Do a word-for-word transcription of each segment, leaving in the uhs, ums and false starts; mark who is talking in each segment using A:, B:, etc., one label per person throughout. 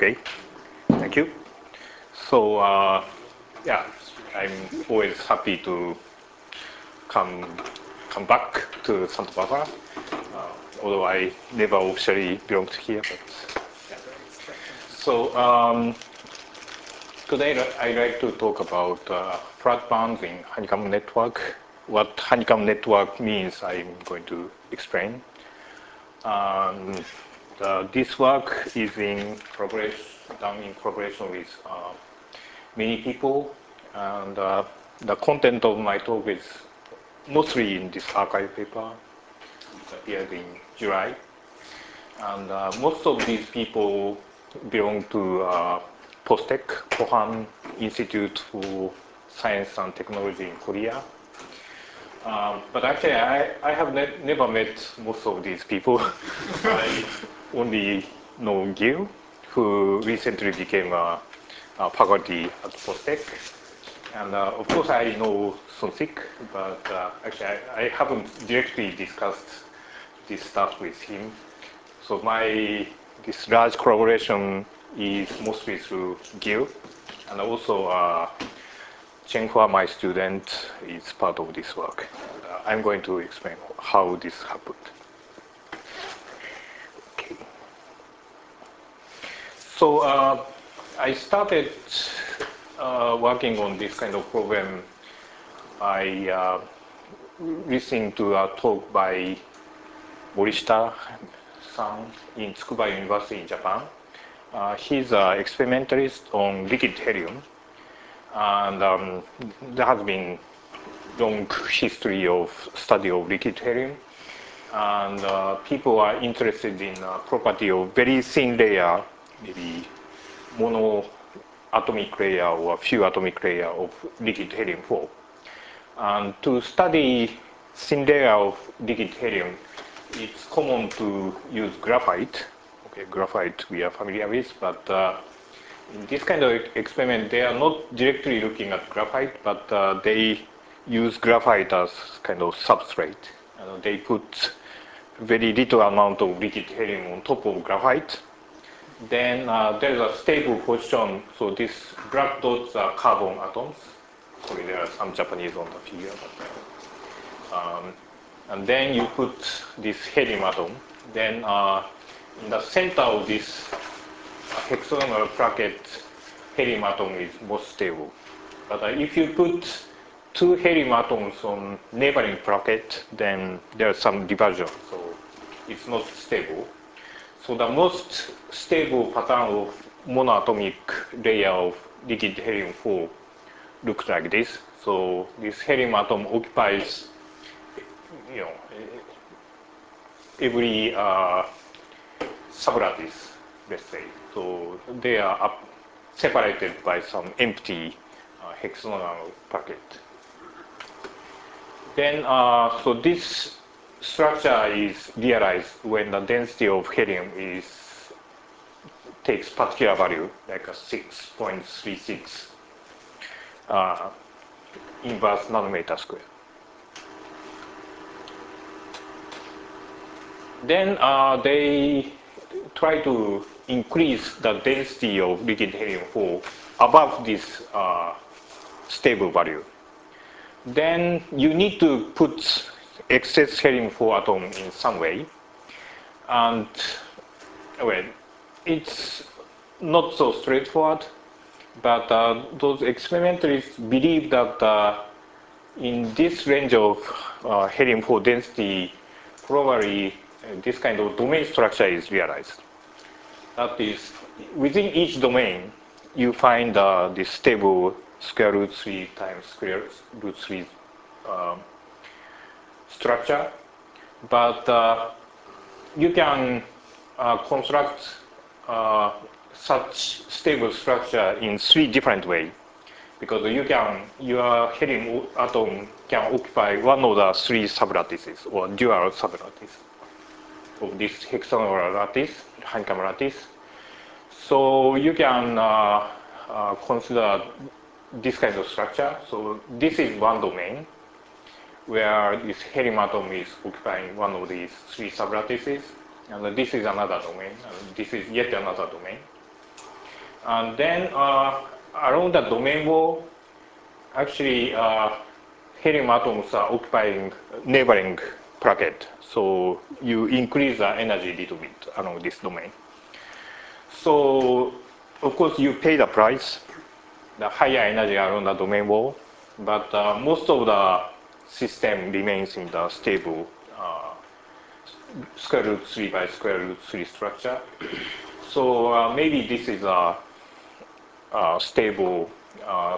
A: Okay, thank you. So, uh, yeah, I'm always happy to come come back to Santa Barbara, uh, although I never officially belonged here. But yeah. So um, today I'd like to talk about uh, flat bands in honeycomb network. What honeycomb network means, I'm going to explain. Um, the, this work is in progress, done in collaboration with uh, many people, and uh, the content of my talk is mostly in this archive paper, which appeared in July. And uh, most of these people belong to uh, POSTECH, Pohang Institute for Science and Technology in Korea. Um, but actually, I, I have ne never met most of these people. I only know Gil, who recently became a, a faculty at POSTECH. And uh, of course, I know Sonsik, but uh, actually, I, I haven't directly discussed this stuff with him. So my this large collaboration is mostly through Gil, and also uh, Chen Hua, my student, is part of this work. And, uh, I'm going to explain how this happened. Okay. So uh, I started uh, working on this kind of problem by uh, listening to a talk by Morishita-san in Tsukuba University in Japan. Uh, he's an experimentalist on liquid helium. And um, there has been long history of study of liquid helium, and uh, people are interested in uh, property of very thin layer, maybe monoatomic layer or few atomic layer of liquid helium four. And to study thin layer of liquid helium, it's common to use graphite. Okay, graphite we are familiar with, but uh, in this kind of experiment, they are not directly looking at graphite, but uh, they use graphite as kind of substrate. Uh, they put very little amount of liquid helium on top of graphite. Then uh, there's a stable position, so these black dots are carbon atoms. Sorry, there are some Japanese on the figure. But, um, and then you put this helium atom. Then uh, in the center of this hexagonal bracket, helium atom is most stable. But uh, if you put two helium atoms on neighboring bracket, then there's some diversion, so it's not stable. So the most stable pattern of monoatomic layer of liquid helium four looks like this. So this helium atom occupies, you know, every uh, sublattice, let's say. So they are up, separated by some empty uh, hexagonal bracket. Then, uh, so this structure is realized when the density of helium is takes particular value, like a six point three six uh, inverse nanometer square. Then uh, they try to increase the density of liquid helium four above this uh, stable value. Then you need to put excess helium four atom in some way. And well, it's not so straightforward, but uh, those experimentalists believe that uh, in this range of uh, helium four density, probably uh, this kind of domain structure is realized. That is, within each domain, you find uh, this stable square root three times square root three um, structure, but uh, you can uh, construct uh, such stable structure in three different ways, because you can, your helium atom can occupy one of the three sublattices or dual sublattice of this hexagonal lattice, honeycomb lattice. So you can uh, uh, consider this kind of structure. So this is one domain where this helium atom is occupying one of these three sublattices, and this is another domain, and this is yet another domain. And then uh, around the domain wall, actually uh, helium atoms are occupying neighboring bracket. So you increase the energy a little bit along this domain. So of course you pay the price, the higher energy around the domain wall, but uh, most of the system remains in the stable uh, square root three by square root three structure. So uh, maybe this is a, a stable uh,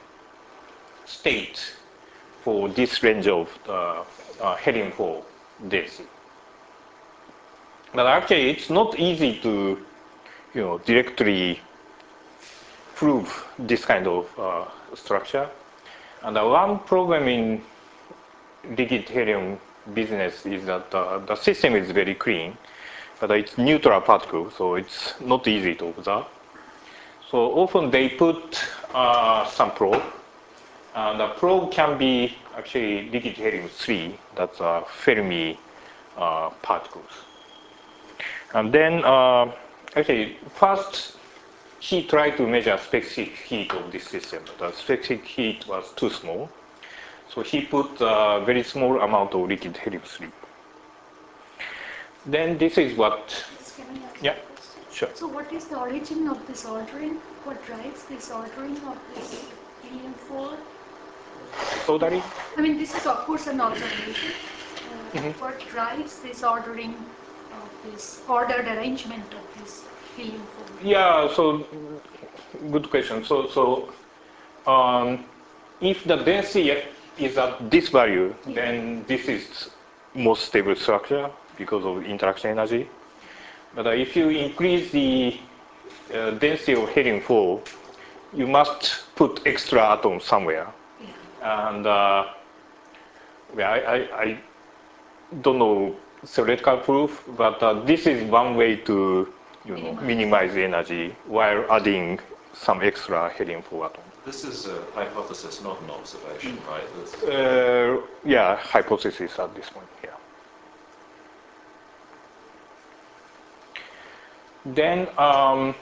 A: state for this range of uh, uh, helium four density. But actually, it's not easy to, you know, directly prove this kind of uh, structure. And uh, one problem in liquid helium business is that uh, the system is very clean, but it's neutral particle, so it's not easy to observe. So often they put uh, some probe, and the probe can be actually liquid helium three, that's uh, Fermi uh, particles. And then uh, actually first he tried to measure specific heat of this system, but the specific heat was too small. So he put a very small amount of liquid helium three. Then this is what, yeah, sure.
B: So what is the origin of this altering? What drives this altering of this helium four?
A: Soldering?
B: I mean, this is of course an observation. Uh, mm-hmm. What drives this ordering of this ordered arrangement of this helium four?
A: Yeah, so good question. So, so um, if the density is at this value, yeah, then this is most stable structure because of interaction energy. But uh, if you increase the uh, density of helium four, you must put extra atoms somewhere. Yeah. And uh, well, I, I, I don't know theoretical proof, but uh, this is one way to, you know, minimize the energy while adding some extra helium four atom.
C: This is a hypothesis, not an observation, right?
A: Uh, yeah, hypothesis at this point, yeah. Then, um,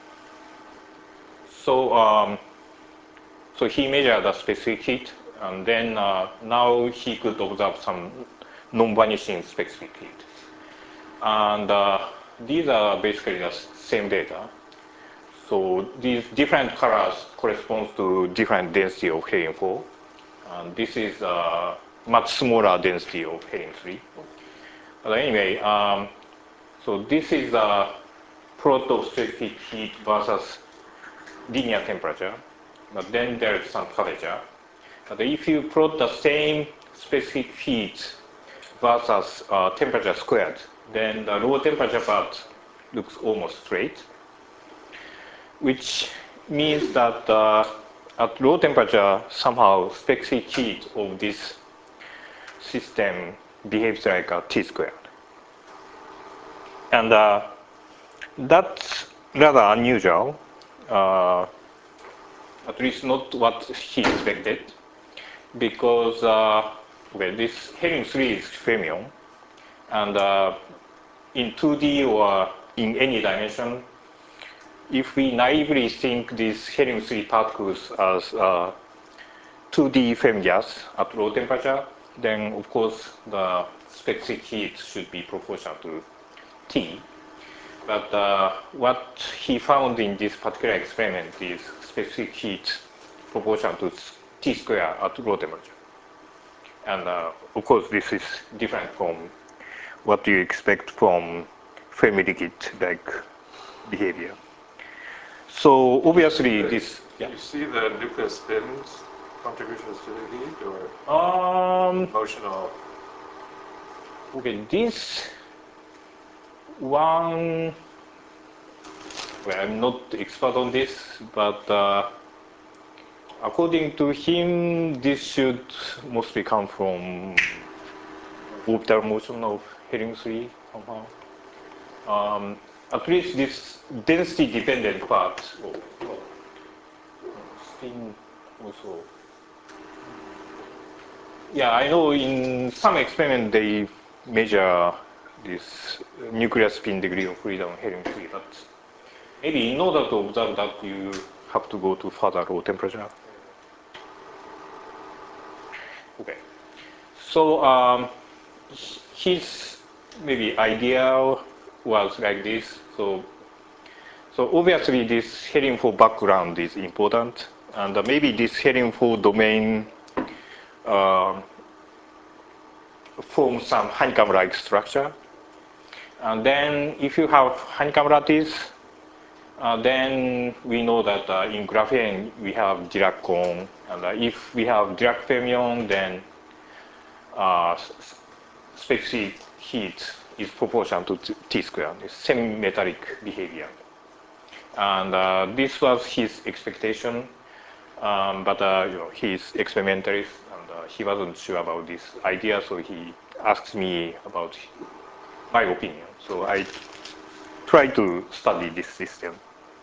A: so, um, so he measured the specific heat, and then uh, now he could observe some non-vanishing specific heat. And uh, these are basically the same data. So these different colors correspond to different density of helium four. And this is a much smaller density of helium three. But anyway, um, so this is a plot of specific heat versus linear temperature. But then there is some curvature. But if you plot the same specific heat versus uh, temperature squared, then the low temperature part looks almost straight, which means that uh, at low temperature, somehow specific heat of this system behaves like a T squared. And uh, that's rather unusual, uh, at least not what he expected, because uh, well, this helium three is fermion, and uh, in two D or in any dimension, if we naively think these helium three particles as uh, two D flame gas at low temperature, then of course the specific heat should be proportional to T. But uh, what he found in this particular experiment is specific heat proportional to T square at low temperature. And uh, of course this is different from what you expect from Fermi liquid like behavior. So obviously this.
C: Yeah. You see the nuclear spin's contributions to the heat, or
A: Um,
C: motional?
A: Okay, this one. Well, I'm not expert on this, but uh, according to him, this should mostly come from orbital motion of helium three somehow. Um, at least this density-dependent part of oh, spin also. Yeah, I know in some experiment they measure this nuclear spin degree of freedom helium three, but maybe in order to observe that, you have to go to further low temperature. Okay. So um, his maybe idea was like this. So, so obviously this heading for background is important, and uh, maybe this heading for domain uh, forms some honeycomb-like structure. And then if you have honeycomb lattice, uh, then we know that uh, in graphene we have Dirac cone, and uh, if we have Dirac fermion, then uh, specific heat is proportional to T squared. It's semi-metallic behavior. And uh, this was his expectation, um, but uh, you know, he's experimentalist, and uh, he wasn't sure about this idea, so he asked me about my opinion. So I tried to study this system.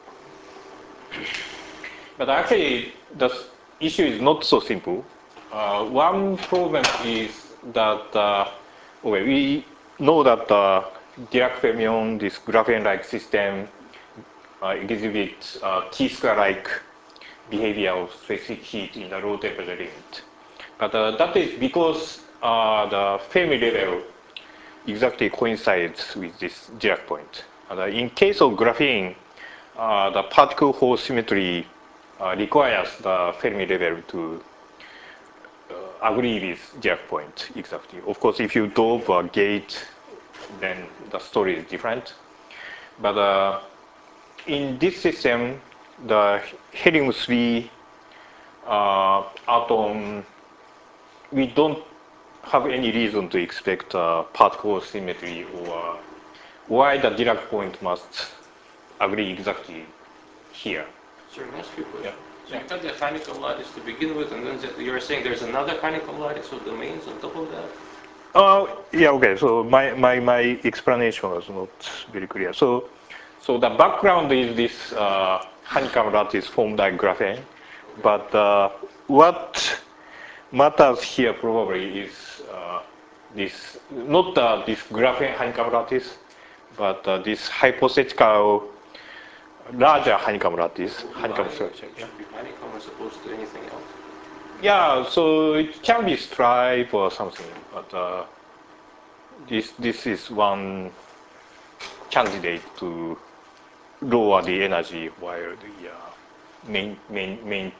A: But actually, the issue is not so simple. Uh, one problem is that uh, okay, we know that uh, Dirac fermion, this graphene-like system, uh, exhibits uh, T-square-like behavior of specific heat in the low temperature limit. But uh, that is because uh, the Fermi level exactly coincides with this Dirac point. And uh, in case of graphene, uh, the particle Hall symmetry uh, requires the Fermi level to uh, agree with Dirac point exactly. Of course, if you dope a gate, then the story is different. But uh, in this system, the helium three uh, atom, we don't have any reason to expect uh, particle symmetry or why the Dirac point must agree exactly here.
C: Sir, can I ask you a question?
A: Yeah.
C: So you had the honeycomb lattice to begin with, and then you're saying there's another honeycomb lattice of domains on top of that?
A: Uh, yeah, okay, so my, my, my explanation was not very clear. So, so the background is this uh, honeycomb lattice formed by graphene, but uh, what matters here probably is uh, this, not uh, this graphene honeycomb lattice, but uh, this hypothetical larger honeycomb lattice, honeycomb structure.
C: It should be honeycomb as opposed to anything else.
A: Yeah, so it can be stripe or something, but uh, this this is one candidate to lower the energy while the uh, main main main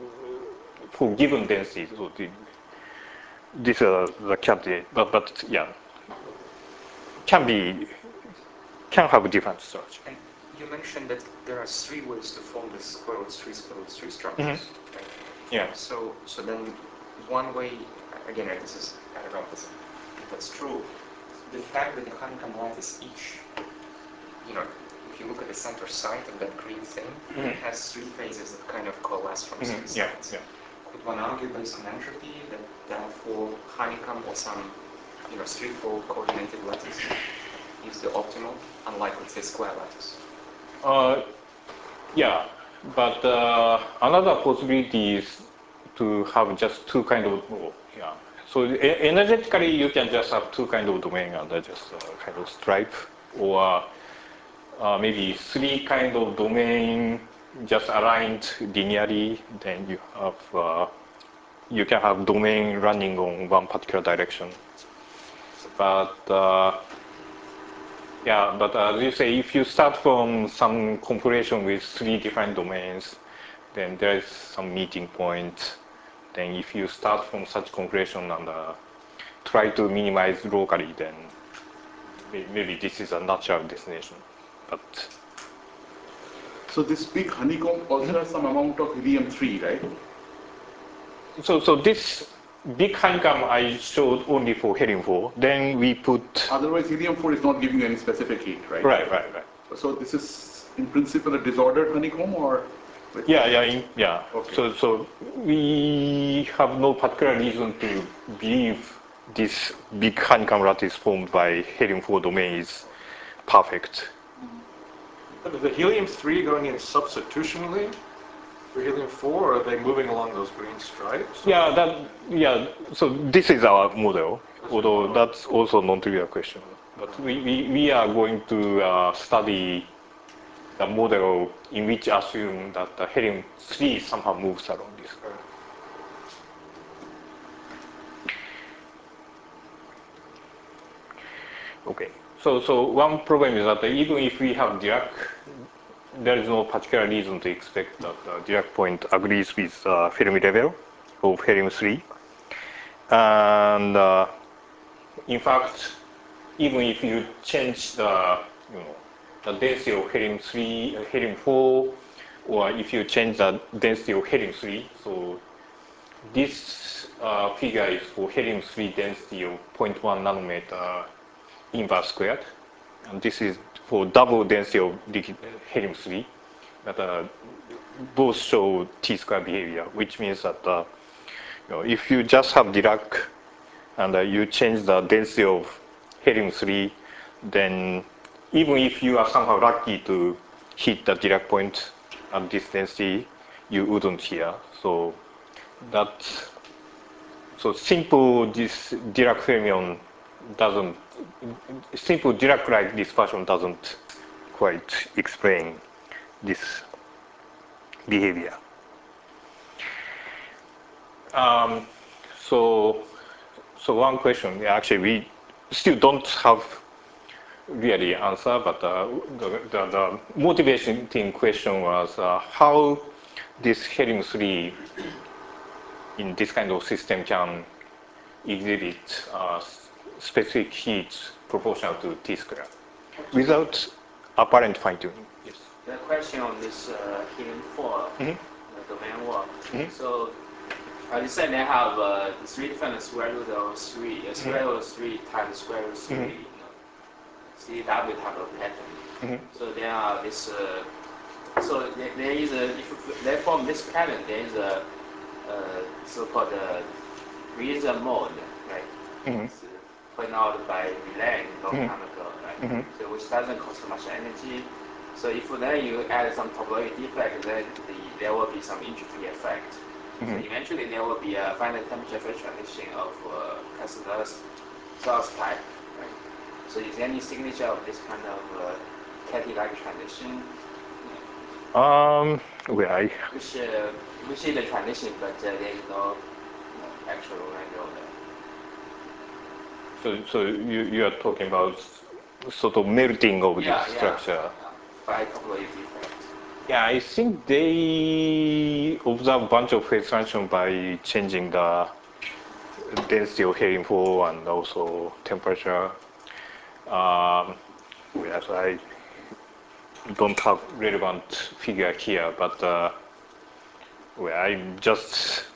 A: for given density. So the, this is the candidate, but but yeah, can be can have a different structure.
D: And you mentioned that there are three ways to form this square root three square root three structures,
A: Mm-hmm.
D: right?
A: Yeah.
D: So, so then one way, again, this is, I don't know if, this, if that's true, the fact that the honeycomb lattice each, you know, if you look at the center side of that green thing,
A: Mm-hmm.
D: it has three phases that kind of coalesce from
A: Mm-hmm.
D: three
A: Yeah,
D: sides.
A: yeah.
D: Could one argue based on entropy that therefore honeycomb or some, you know, threefold coordinated lattice is the optimal, unlike, let's say, square lattice?
A: Uh, yeah, but uh, another possibility is to have just two kind of, oh, yeah. So e- energetically, you can just have two kind of domain and just uh, kind of stripe, or uh, maybe three kind of domain just aligned linearly. Then you have uh, you can have domain running on one particular direction. But uh, yeah, but as you say, if you start from some compilation with three different domains, then there is some meeting point. Then if you start from such compilation and uh, try to minimize locally, then may- maybe this is a natural destination. But
E: So this big honeycomb also has some amount of helium three, right?
A: so so this big honeycomb I showed only for helium four. Then we put
E: Otherwise, helium four is not giving you any specific heat, right?
A: right, right, right.
E: So this is in principle a disordered honeycomb, or?
A: Yeah, yeah, in, yeah.
E: Okay.
A: So, so we have no particular reason to believe this big honeycomb lattice formed by helium four domain is perfect.
C: But is the helium three going in substitutionally for helium four, or are they moving along those green stripes?
A: Yeah, that. Yeah. So this is our model, although that's also non-trivial question. But we, we, we are going to uh, study the model in which assume that the helium three somehow moves along this curve. Okay, so so one problem is that even if we have Dirac, there is no particular reason to expect that the Dirac point agrees with the uh, Fermi level of helium three. And uh, in fact, even if you change the, you know, the density of helium three, uh, helium four, or if you change the density of helium three, so this uh, figure is for helium three density of zero point one nanometer inverse squared, and this is for double density of helium three, but uh, both show T-square behavior, which means that uh, you know, if you just have Dirac and uh, you change the density of helium three, then even if you are somehow lucky to hit the Dirac point at this density, you wouldn't here. So that, so simple this Dirac fermion doesn't, simple Dirac-like dispersion doesn't quite explain this behavior. Um, so, so one question, actually we still don't have really answer, but uh, the, the, the motivating question was uh, how this helium three in this kind of system can exhibit uh, specific heat proportional to T square without apparent fine-tuning. Yes.
F: The question on this uh, helium four
A: Mm-hmm.
F: uh, domain work.
A: Mm-hmm.
F: So uh, you said they have uh, the three different square root of three, uh, square root of three times square root of three,
A: Mm-hmm.
F: you know, C W type of pattern.
A: Mm-hmm.
F: So there are this. Uh, so there, there is a if they form this pattern, there is a uh, so-called uh, reason mode, right?
A: Mm-hmm.
F: It's, uh, put out by Relay long
A: Mm-hmm.
F: time ago, right?
A: Mm-hmm.
F: So which doesn't cost much energy. So if then you add some topological defect, then the, there will be some entropy effect.
A: Mm-hmm.
F: So eventually there will be a finite temperature phase transition of uh, Cassidy's source type, right? So is there any signature of this kind of uh, Cathy-like transition?
A: Um, well, I,
F: Which uh, which is the transition, but uh, there is no, you know, actual angle there.
A: so, so you, you are talking about sort of melting of
F: Yeah,
A: this
F: yeah.
A: structure.
F: By topological defect.
A: Yeah, I think they observe bunch of phase transition by changing the density of helium four and also temperature. Um, yes, I don't have relevant figure here, but uh, well, I'm just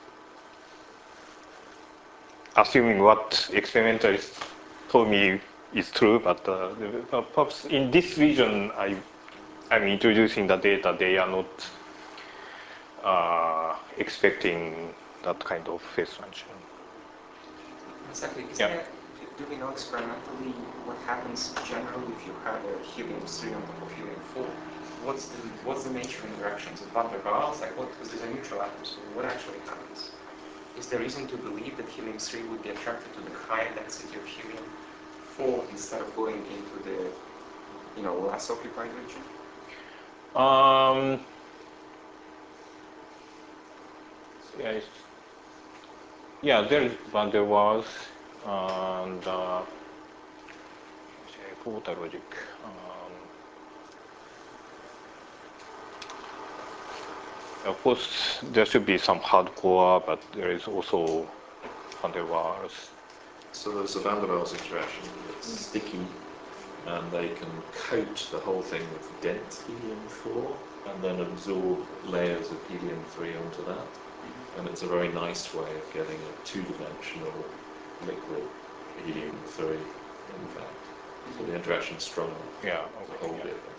A: assuming what experimentalists told me is true, but uh, perhaps in this region, I, I'm introducing the data, they are not uh, expecting that kind of phase transition.
D: Exactly. Is
A: Yeah.
D: there, do we know experimentally what happens generally if you have a helium three on top of helium four? What's the what's the nature of interactions? Is van der Waals, like what, because there's a neutral atmosphere, what actually happens? Is there reason to believe that helium three would be attracted to the higher density of helium four instead of going into the, you know, less occupied region?
A: Um, yes. Yeah, there is van der Waals and uh, Porter logic. Um, of course, there should be some hardcore, but there is also van der Waals.
G: So there's a van der Waals interaction that's sticky, and they can coat the whole thing with dense helium four, and then absorb layers of helium three onto that. And it's a very nice way of getting a two-dimensional liquid helium three, in fact. So the interaction's strong
A: Yeah,
G: to
A: okay.
G: hold
A: Yeah.
G: it.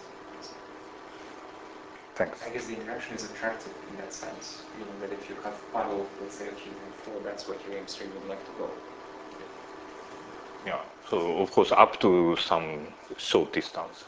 A: Thanks.
D: I guess the interaction is attractive in that sense, meaning that if you have puddle, let's say, of helium four, that's where helium three would like to go.
A: Yeah. So of course, up to some short distance.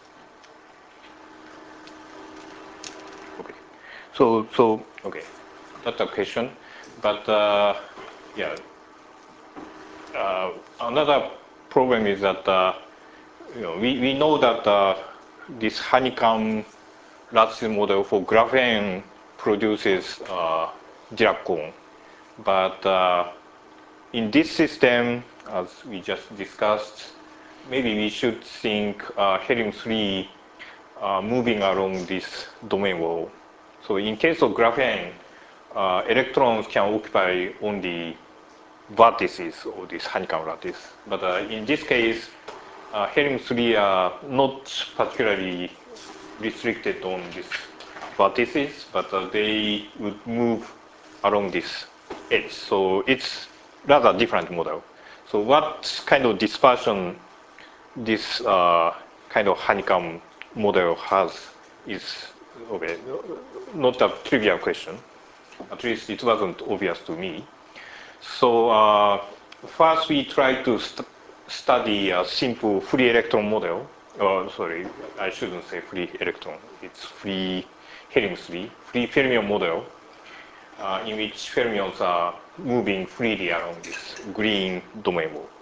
A: Okay. So so okay, that's a question. But uh, yeah, uh, another problem is that uh, you know we, we know that uh, this honeycomb lattice model for graphene produces uh, Dirac cone. But uh, in this system, as we just discussed, maybe we should think uh, helium three uh, moving along this domain wall. So in case of graphene, uh, electrons can occupy only vertices of this honeycomb lattice. But uh, in this case, uh, helium three are not particularly restricted on these vertices, but uh, they would move along this edge. So it's rather different model. So what kind of dispersion this uh, kind of honeycomb model has is okay, not a trivial question. At least it wasn't obvious to me. So uh, first we tried to st study a simple free electron model. Oh, sorry, I shouldn't say free electron. It's free helium three, free fermion model, uh, in which fermions are moving freely along this green domain wall.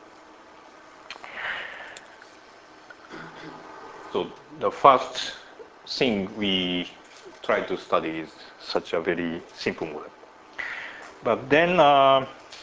A: So the first thing we try to study is such a very simple model. But then uh,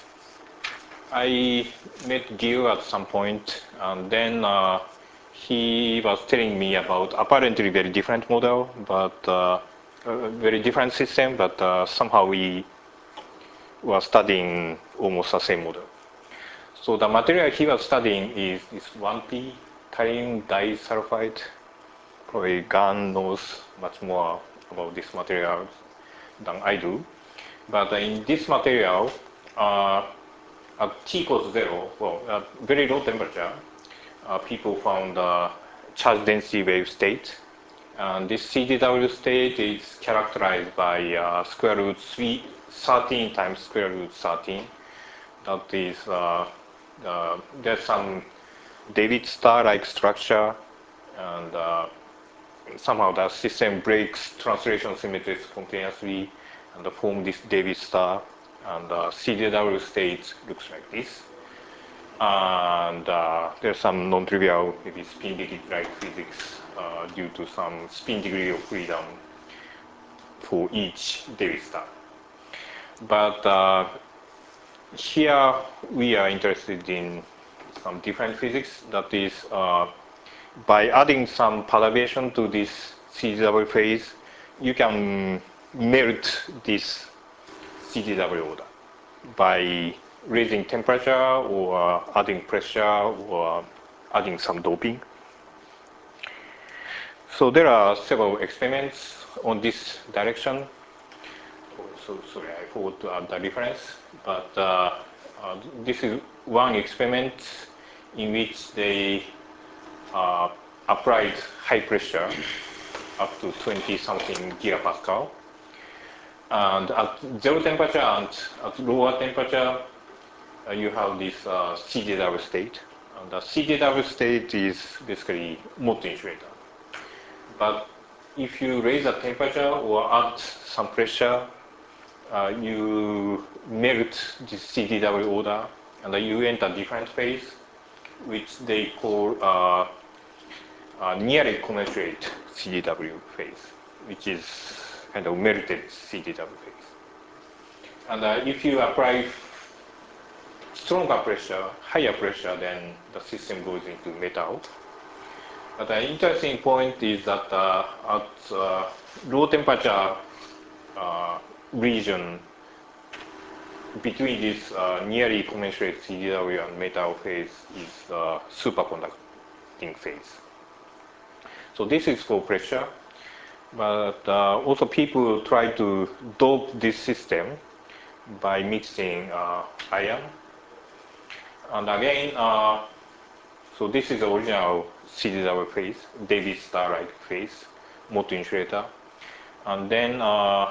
A: I met Gil at some point, and then uh, he was telling me about apparently very different model, but uh, a very different system, but uh, somehow we were studying almost the same model. So the material he was studying is this one P tyrene disulfide. Probably Gan knows much more about this material than I do. But in this material, uh, at T equals zero, well, at very low temperature, uh, people found a charge density wave state. And this C D W state is characterized by uh, square root three, thirteen times square root thirteen. That is, uh, uh, there's some David star-like structure, and uh, somehow the system breaks translation symmetry spontaneously and form this David star, and the C D W state looks like this. And uh, there's some non-trivial, maybe spin degree-like physics uh, due to some spin degree of freedom for each David star. But uh, here we are interested in some different physics. That is, uh, by adding some perturbation to this C D W phase, you can melt this C D W order by raising temperature or adding pressure or adding some doping. So there are several experiments on this direction. Oh, so sorry, I forgot to add the reference. But uh, uh, this is one experiment in which they uh, applied high pressure up to twenty something gigapascal. And at zero temperature and at lower temperature, uh, you have this uh, C D W state. And the C D W state is basically Mott insulator. But if you raise the temperature or add some pressure, uh, you melt this C D W order, and then you enter different phase, which they call uh, uh, nearly commensurate C D W phase, which is kind of melted C D W phase. And uh, if you apply stronger pressure, higher pressure, then the system goes into metal. But the interesting point is that uh, at uh, low temperature uh, region between this uh, nearly commensurate C D W and metal phase is uh, superconducting phase. So this is for pressure, but uh, also people try to dope this system by mixing uh, iron. And again, uh, so this is the original C D W phase, David star-like phase, Mott insulator. And then, uh,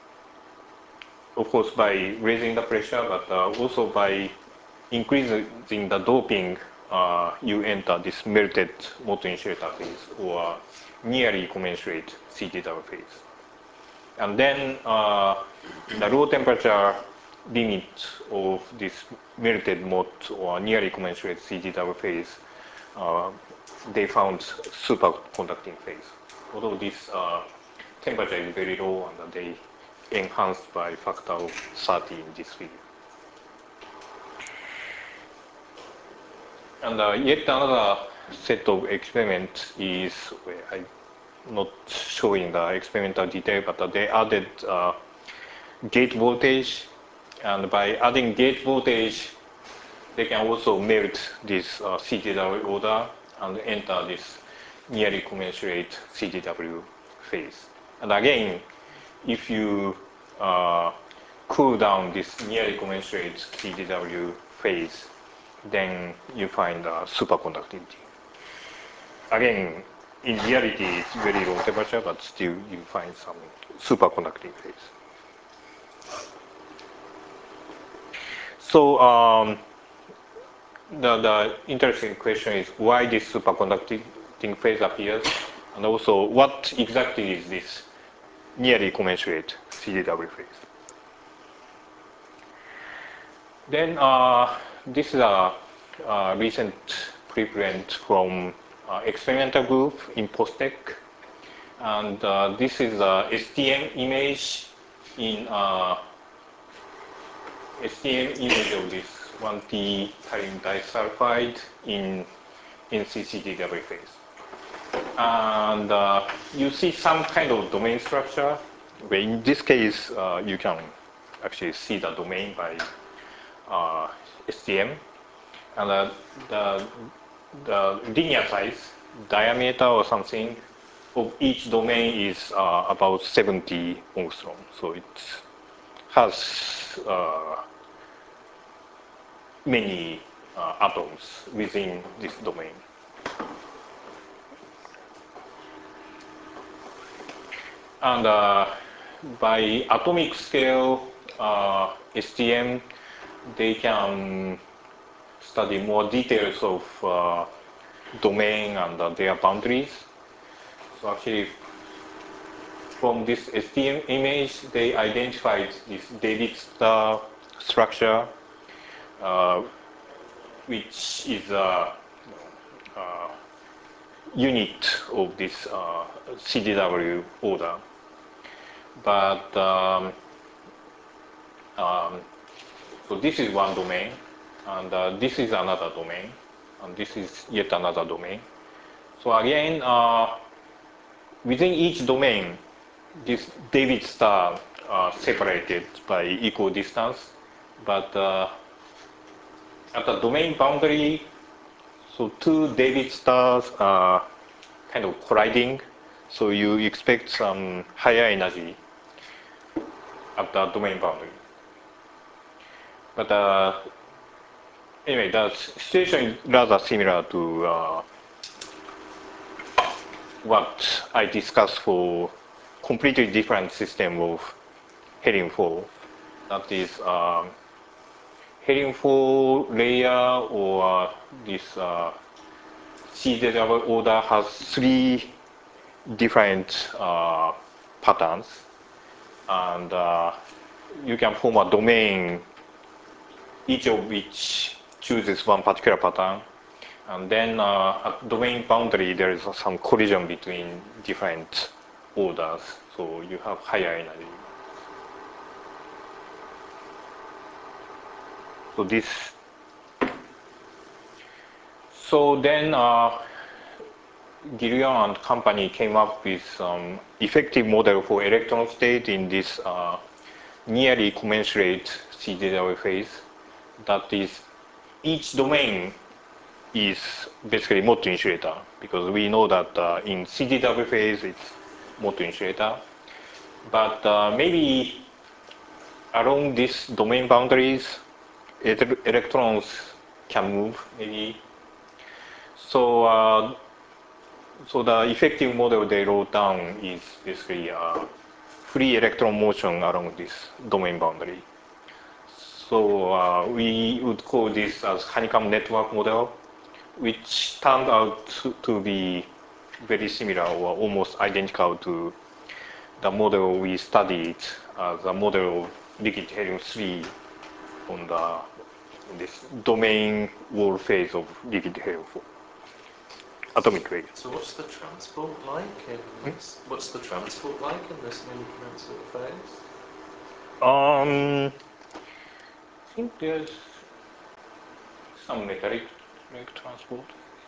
A: of course, by raising the pressure, but uh, also by increasing the doping, uh, you enter this melted Mott insulator phase, or nearly commensurate C D W phase. And then, uh, the low temperature limit of this melted Mott or nearly commensurate C D W phase, uh, they found superconducting phase. Although this uh, temperature is very low and they enhanced by factor of thirty in this figure. And uh, yet another set of experiments is, I'm not showing the experimental detail, but uh, they added uh, gate voltage, and by adding gate voltage, they can also melt this uh, C D W order and enter this nearly commensurate C D W phase. And again, if you uh, cool down this nearly commensurate C D W phase, then you find uh, superconductivity. Again, in reality, it's very low temperature, but still you find some superconducting phase. So um, the, the interesting question is why this superconducting phase appears, and also what exactly is this nearly commensurate C D W phase. Then uh, this is a, a recent preprint from uh, experimental group in POSTECH, and uh, this is a S T M image in uh, S T M image of this one T thallium disulfide in N C C D W phase. And uh, you see some kind of domain structure, where in this case uh, you can actually see the domain by uh, S T M, and uh, the, the linear size, diameter or something of each domain is uh, about seventy angstrom. So it has uh, many uh, atoms within this domain. And uh, by atomic scale, uh, S T M, they can study more details of uh, domain and uh, their boundaries. So actually, from this S T M image, they identified this David star structure, uh, which is a, a unit of this uh, C D W order. But um, um, so this is one domain, and uh, this is another domain, and this is yet another domain. So again, uh, within each domain, this David star are separated by equal distance, but uh, at the domain boundary, so two David stars are kind of colliding, so you expect some higher energy at the domain boundary. But uh, anyway, the situation is rather similar to uh, what I discussed for completely different system of helium four. That is um, helium four layer or uh, this uh, C D W order has three different uh, patterns, and uh, you can form a domain, each of which chooses one particular pattern, and then uh, at domain boundary there is some collision between different orders, so you have higher energy. So this, so then uh, Guillaume and company came up with some effective model for electron state in this uh, nearly commensurate C D W phase. That is, each domain is basically Mott insulator, because we know that uh, in C D W phase it's Mott insulator. But uh, maybe along these domain boundaries, electrons can move, maybe. So, uh, so the effective model they wrote down is basically uh, free electron motion along this domain boundary. So uh, we would call this as honeycomb network model, which turned out to, to be very similar or almost identical to the model we studied, uh, the model of liquid helium three on the in this domain wall phase of liquid helium four. atomic layer.
G: So what's the transport like in this, what's the transport like in this new commensurate phase?
A: Um, I think there's some metallic like transport.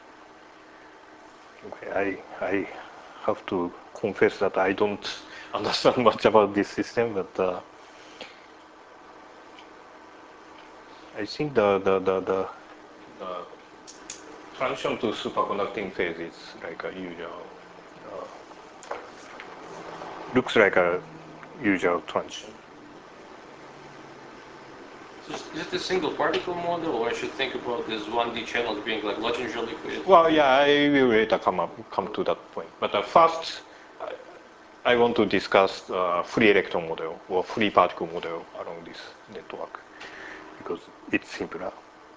A: Okay, I I have to confess that I don't understand much about this system, but uh, I think the the the, the, the transition to superconducting phase is like a usual. Uh, looks like a usual transition.
C: Is is it a single particle model, or I should think about this one D channels being like Luttinger liquid?
A: Well, yeah, I will later come up come to that point. But uh, first, I, I want to discuss uh, free electron model or free particle model along this network because it's simpler.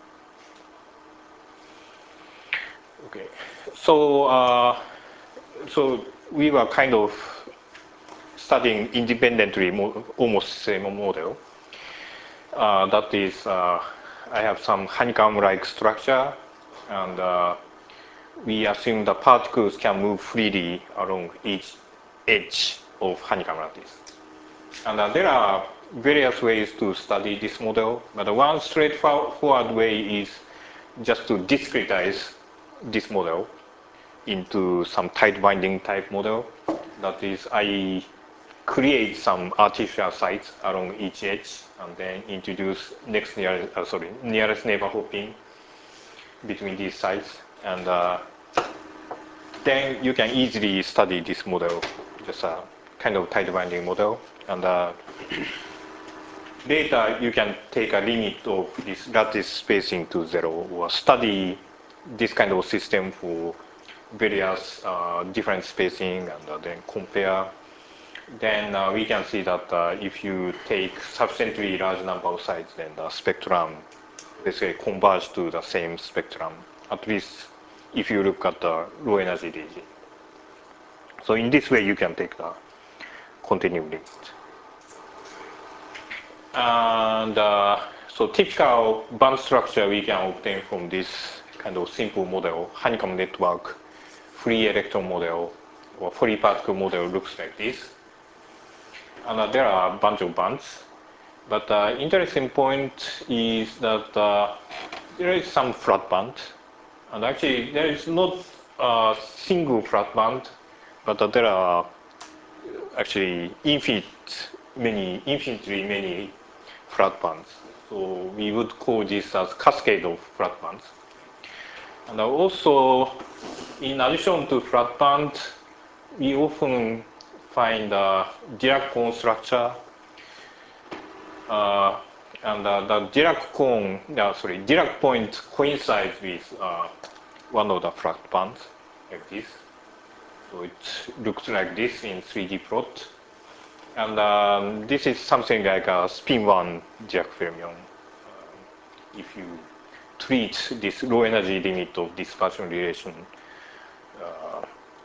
A: Okay, so uh, so we were kind of studying independently mo almost same model. Uh, that is, uh, I have some honeycomb-like structure, and uh, we assume the particles can move freely along each edge of honeycomb lattice. And uh, there are various ways to study this model, but one straightforward way is just to discretize this model into some tight binding type model. That is, I create some artificial sites along each edge and then introduce next nearest, uh, sorry, nearest neighbor hopping between these sites, and uh, then you can easily study this model, just a kind of tight binding model, and uh, later you can take a limit of this lattice spacing to zero or study this kind of system for various uh, different spacing and uh, then compare. Then uh, we can see that uh, if you take sufficiently large number of sites, then the spectrum basically converge to the same spectrum, at least if you look at the low energy D G. So in this way you can take the continuum limit. And uh, so typical band structure we can obtain from this kind of simple model, honeycomb network, free electron model, or free particle model looks like this. And uh, there are a bunch of bands. But the uh, interesting point is that uh, there is some flat band. And actually, there is not a single flat band, but uh, there are actually infinite many, infinitely many flat bands. So we would call this as cascade of flat bands. And uh, also, in addition to flat band, we often find a Dirac-Cohn structure, uh, and uh, the Dirac cone, uh, sorry, Dirac point coincides with uh, one of the flat bands, like this. So it looks like this in three D plot, and um, this is something like a spin one Dirac fermion. Uh, if you treat this low energy limit of dispersion relation uh,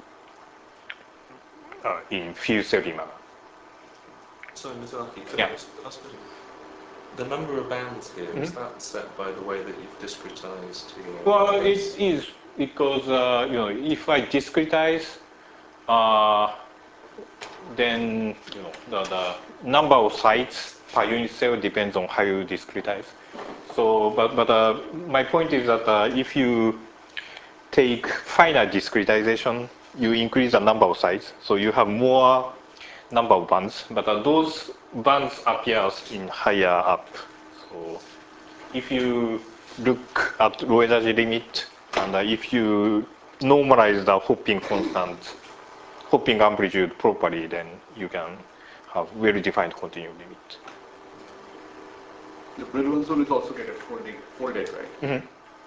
A: uh, in field theory manner.
G: So, Mizaki, could
A: Yeah.
G: I just ask you, the number of bands here,
A: Mm-hmm.
G: is that set by the way that you've discretized your...
A: Well, it is because, uh, you know, if I discretize, uh, then, you know, the, the number of sites per unit cell depends on how you discretize. So, but, but uh, my point is that uh, if you take finite discretization, you increase the number of sites, so you have more number of bands, but uh, those bands appears in higher up. So if you look at low energy limit, and uh, if you normalize the hopping constant, hopping amplitude properly, then you can have well-defined continuum limit.
E: The Brillouin zone is also get folded, folded, right?
A: Mm-hmm.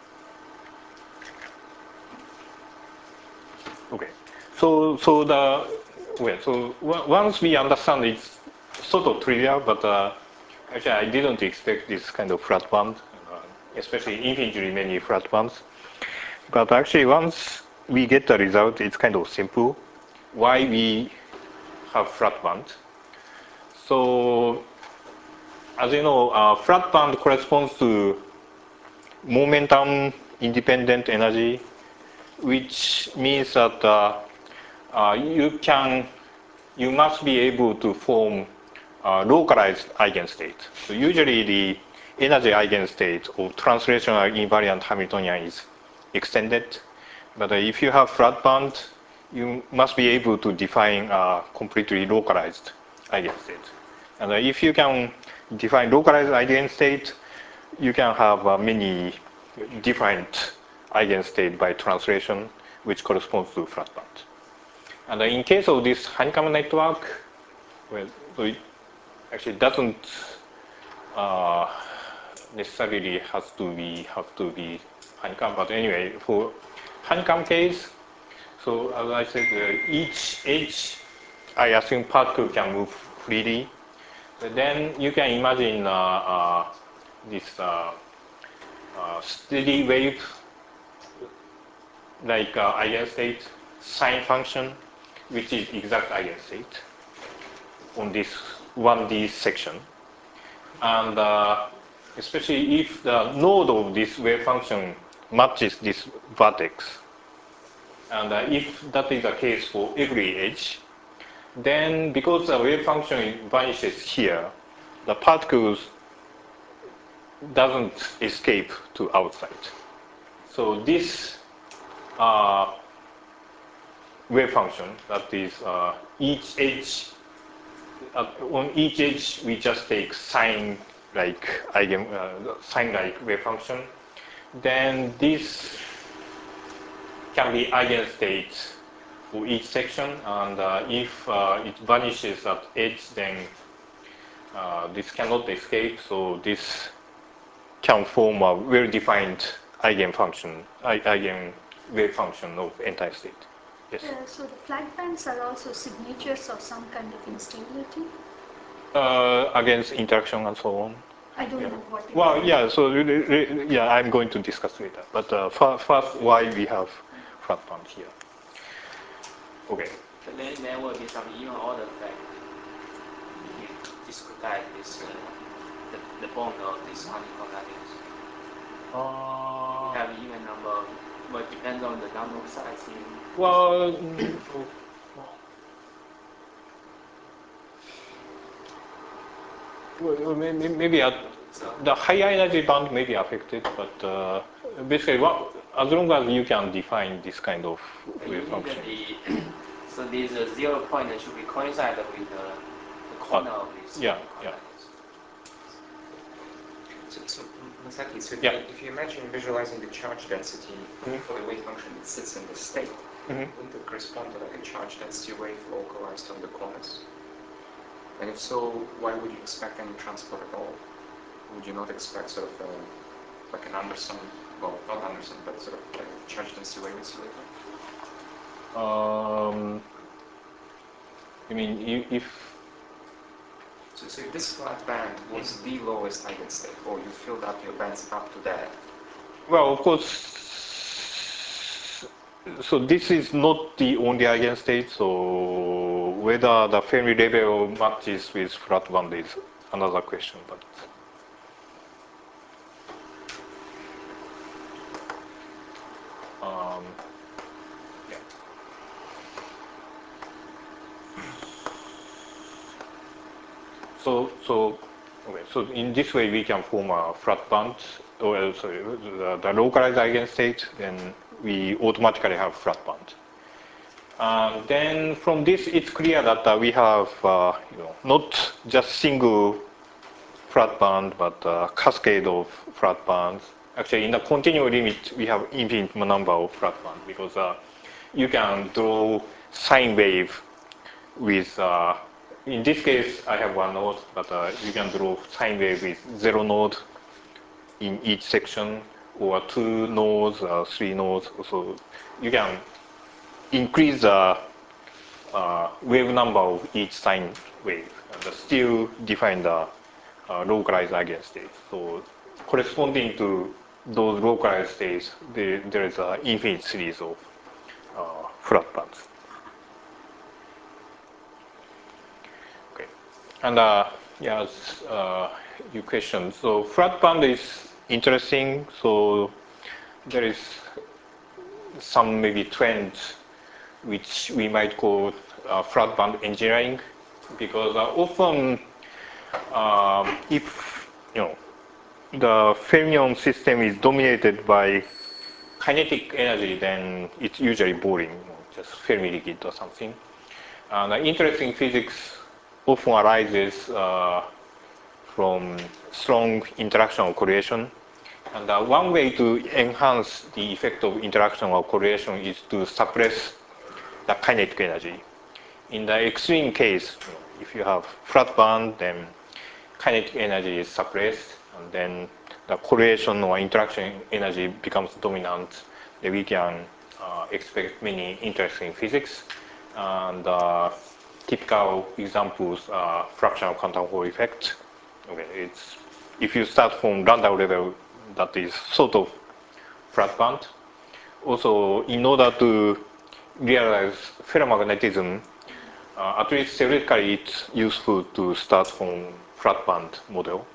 A: Okay. So, so the well, so once we understand it's sort of trivial, but uh, actually I didn't expect this kind of flat band, uh, especially infinitely many flat bands. But actually, once we get the result, it's kind of simple. Why we have flat band? So, as you know, uh, flat band corresponds to momentum independent energy which means that uh, uh, you can, you must be able to form uh, localized eigenstate. So usually the energy eigenstate of translational invariant Hamiltonian is extended, but uh, if you have flat band, you must be able to define a completely localized eigenstate. And uh, if you can define localized eigenstate, you can have uh, many different eigenstate by translation, which corresponds to flat band. And uh, in case of this honeycomb network, well, so it actually doesn't uh, necessarily has to be have to be honeycomb, but anyway, for honeycomb case, so as I said, uh, each edge, I assume particle can move freely. But then you can imagine uh, uh, this uh, uh, steady wave, like uh, eigenstate sine function, which is exact eigenstate on this one D section. And uh, especially if the node of this wave function matches this vertex, and uh, if that is the case for every edge, then because the wave function vanishes here, the particles doesn't escape to outside. So this uh, wave function, that is uh, each edge, uh, on each edge we just take sine like eigen, uh, sine like wave function, then this can be eigenstate for each section, and uh, if uh, it vanishes at edge, then uh, this cannot escape, so this can form a well-defined eigenfunction, eigen wave function of entire state. Yes.
B: Uh, so the flat bands are also signatures of some kind of instability?
A: Uh, against interaction and so on.
B: I don't
A: Yeah.
B: know what it
A: Well,
B: is.
A: yeah, so yeah, I'm going to discuss later. But uh, first, why we have flat band here. Okay.
F: But then there will be some even order effect if you discretize this, uh, the, the bond of this honeycomb lattice.
A: Uh,
F: You have even number, but it depends on the number of sides. You,
A: well, mm, well, maybe, maybe at the high energy band may be affected, but uh, basically, what, as long as you can define this kind of wave function.
F: the, so these uh, zero point should be coincide with the, the corner
A: Uh,
F: of this.
A: yeah,
F: honeycomb
A: yeah.
F: lattice.
D: So, so Masaki, so
A: Yeah.
D: if you imagine visualizing the charge density
A: Mhm.
D: for the wave function that sits in the state,
A: Mhm.
D: wouldn't it correspond to like a charge density wave localized on the corners? And if so, why would you expect any transport at all? Would you not expect sort of uh, like an Anderson, well, not Anderson, but sort of like a charge density wave insulator?
A: Um, I mean, you- if
D: So, so if this flat band was the lowest eigenstate, or you filled up your bands up to that,
A: well, of course, so this is not the only eigenstate, so whether the Fermi level matches with flat band is another question, but um, yeah. So, so, okay, so in this way we can form a flat band, or uh, sorry, the, the localized eigenstate, then we automatically have flat band. And then from this, it's clear that uh, we have, uh, you know, not just single flat band, but a cascade of flat bands. Actually, in the continuum limit, we have infinite number of flat bands because uh, you can draw sine wave with, uh, in this case, I have one node, but uh, you can draw sine wave with zero node in each section, or two nodes, or three nodes. So you can increase the uh, wave number of each sine wave and still define the uh, localized eigenstate. So corresponding to those localized states, there, there is an infinite series of uh, flat bands. Okay, and uh, yes, uh, you questioned. So flat band is interesting. So there is some maybe trends which we might call uh, flat band engineering, because uh, often um, if you know the fermion system is dominated by kinetic energy, then it's usually boring, you know, just Fermi liquid or something. And uh, interesting physics often arises uh, from strong interaction or correlation. And uh, one way to enhance the effect of interaction or correlation is to suppress the kinetic energy. In the extreme case, if you have flat band, then kinetic energy is suppressed, and then the correlation or interaction energy becomes dominant. Then we can uh, expect many interesting physics. And uh, typical examples are fractional quantum Hall effect. Okay, it's if you start from Landau level, that is sort of flat band. Also, in order to realize ferromagnetism, uh, at least theoretically, it's useful to start from flat band model.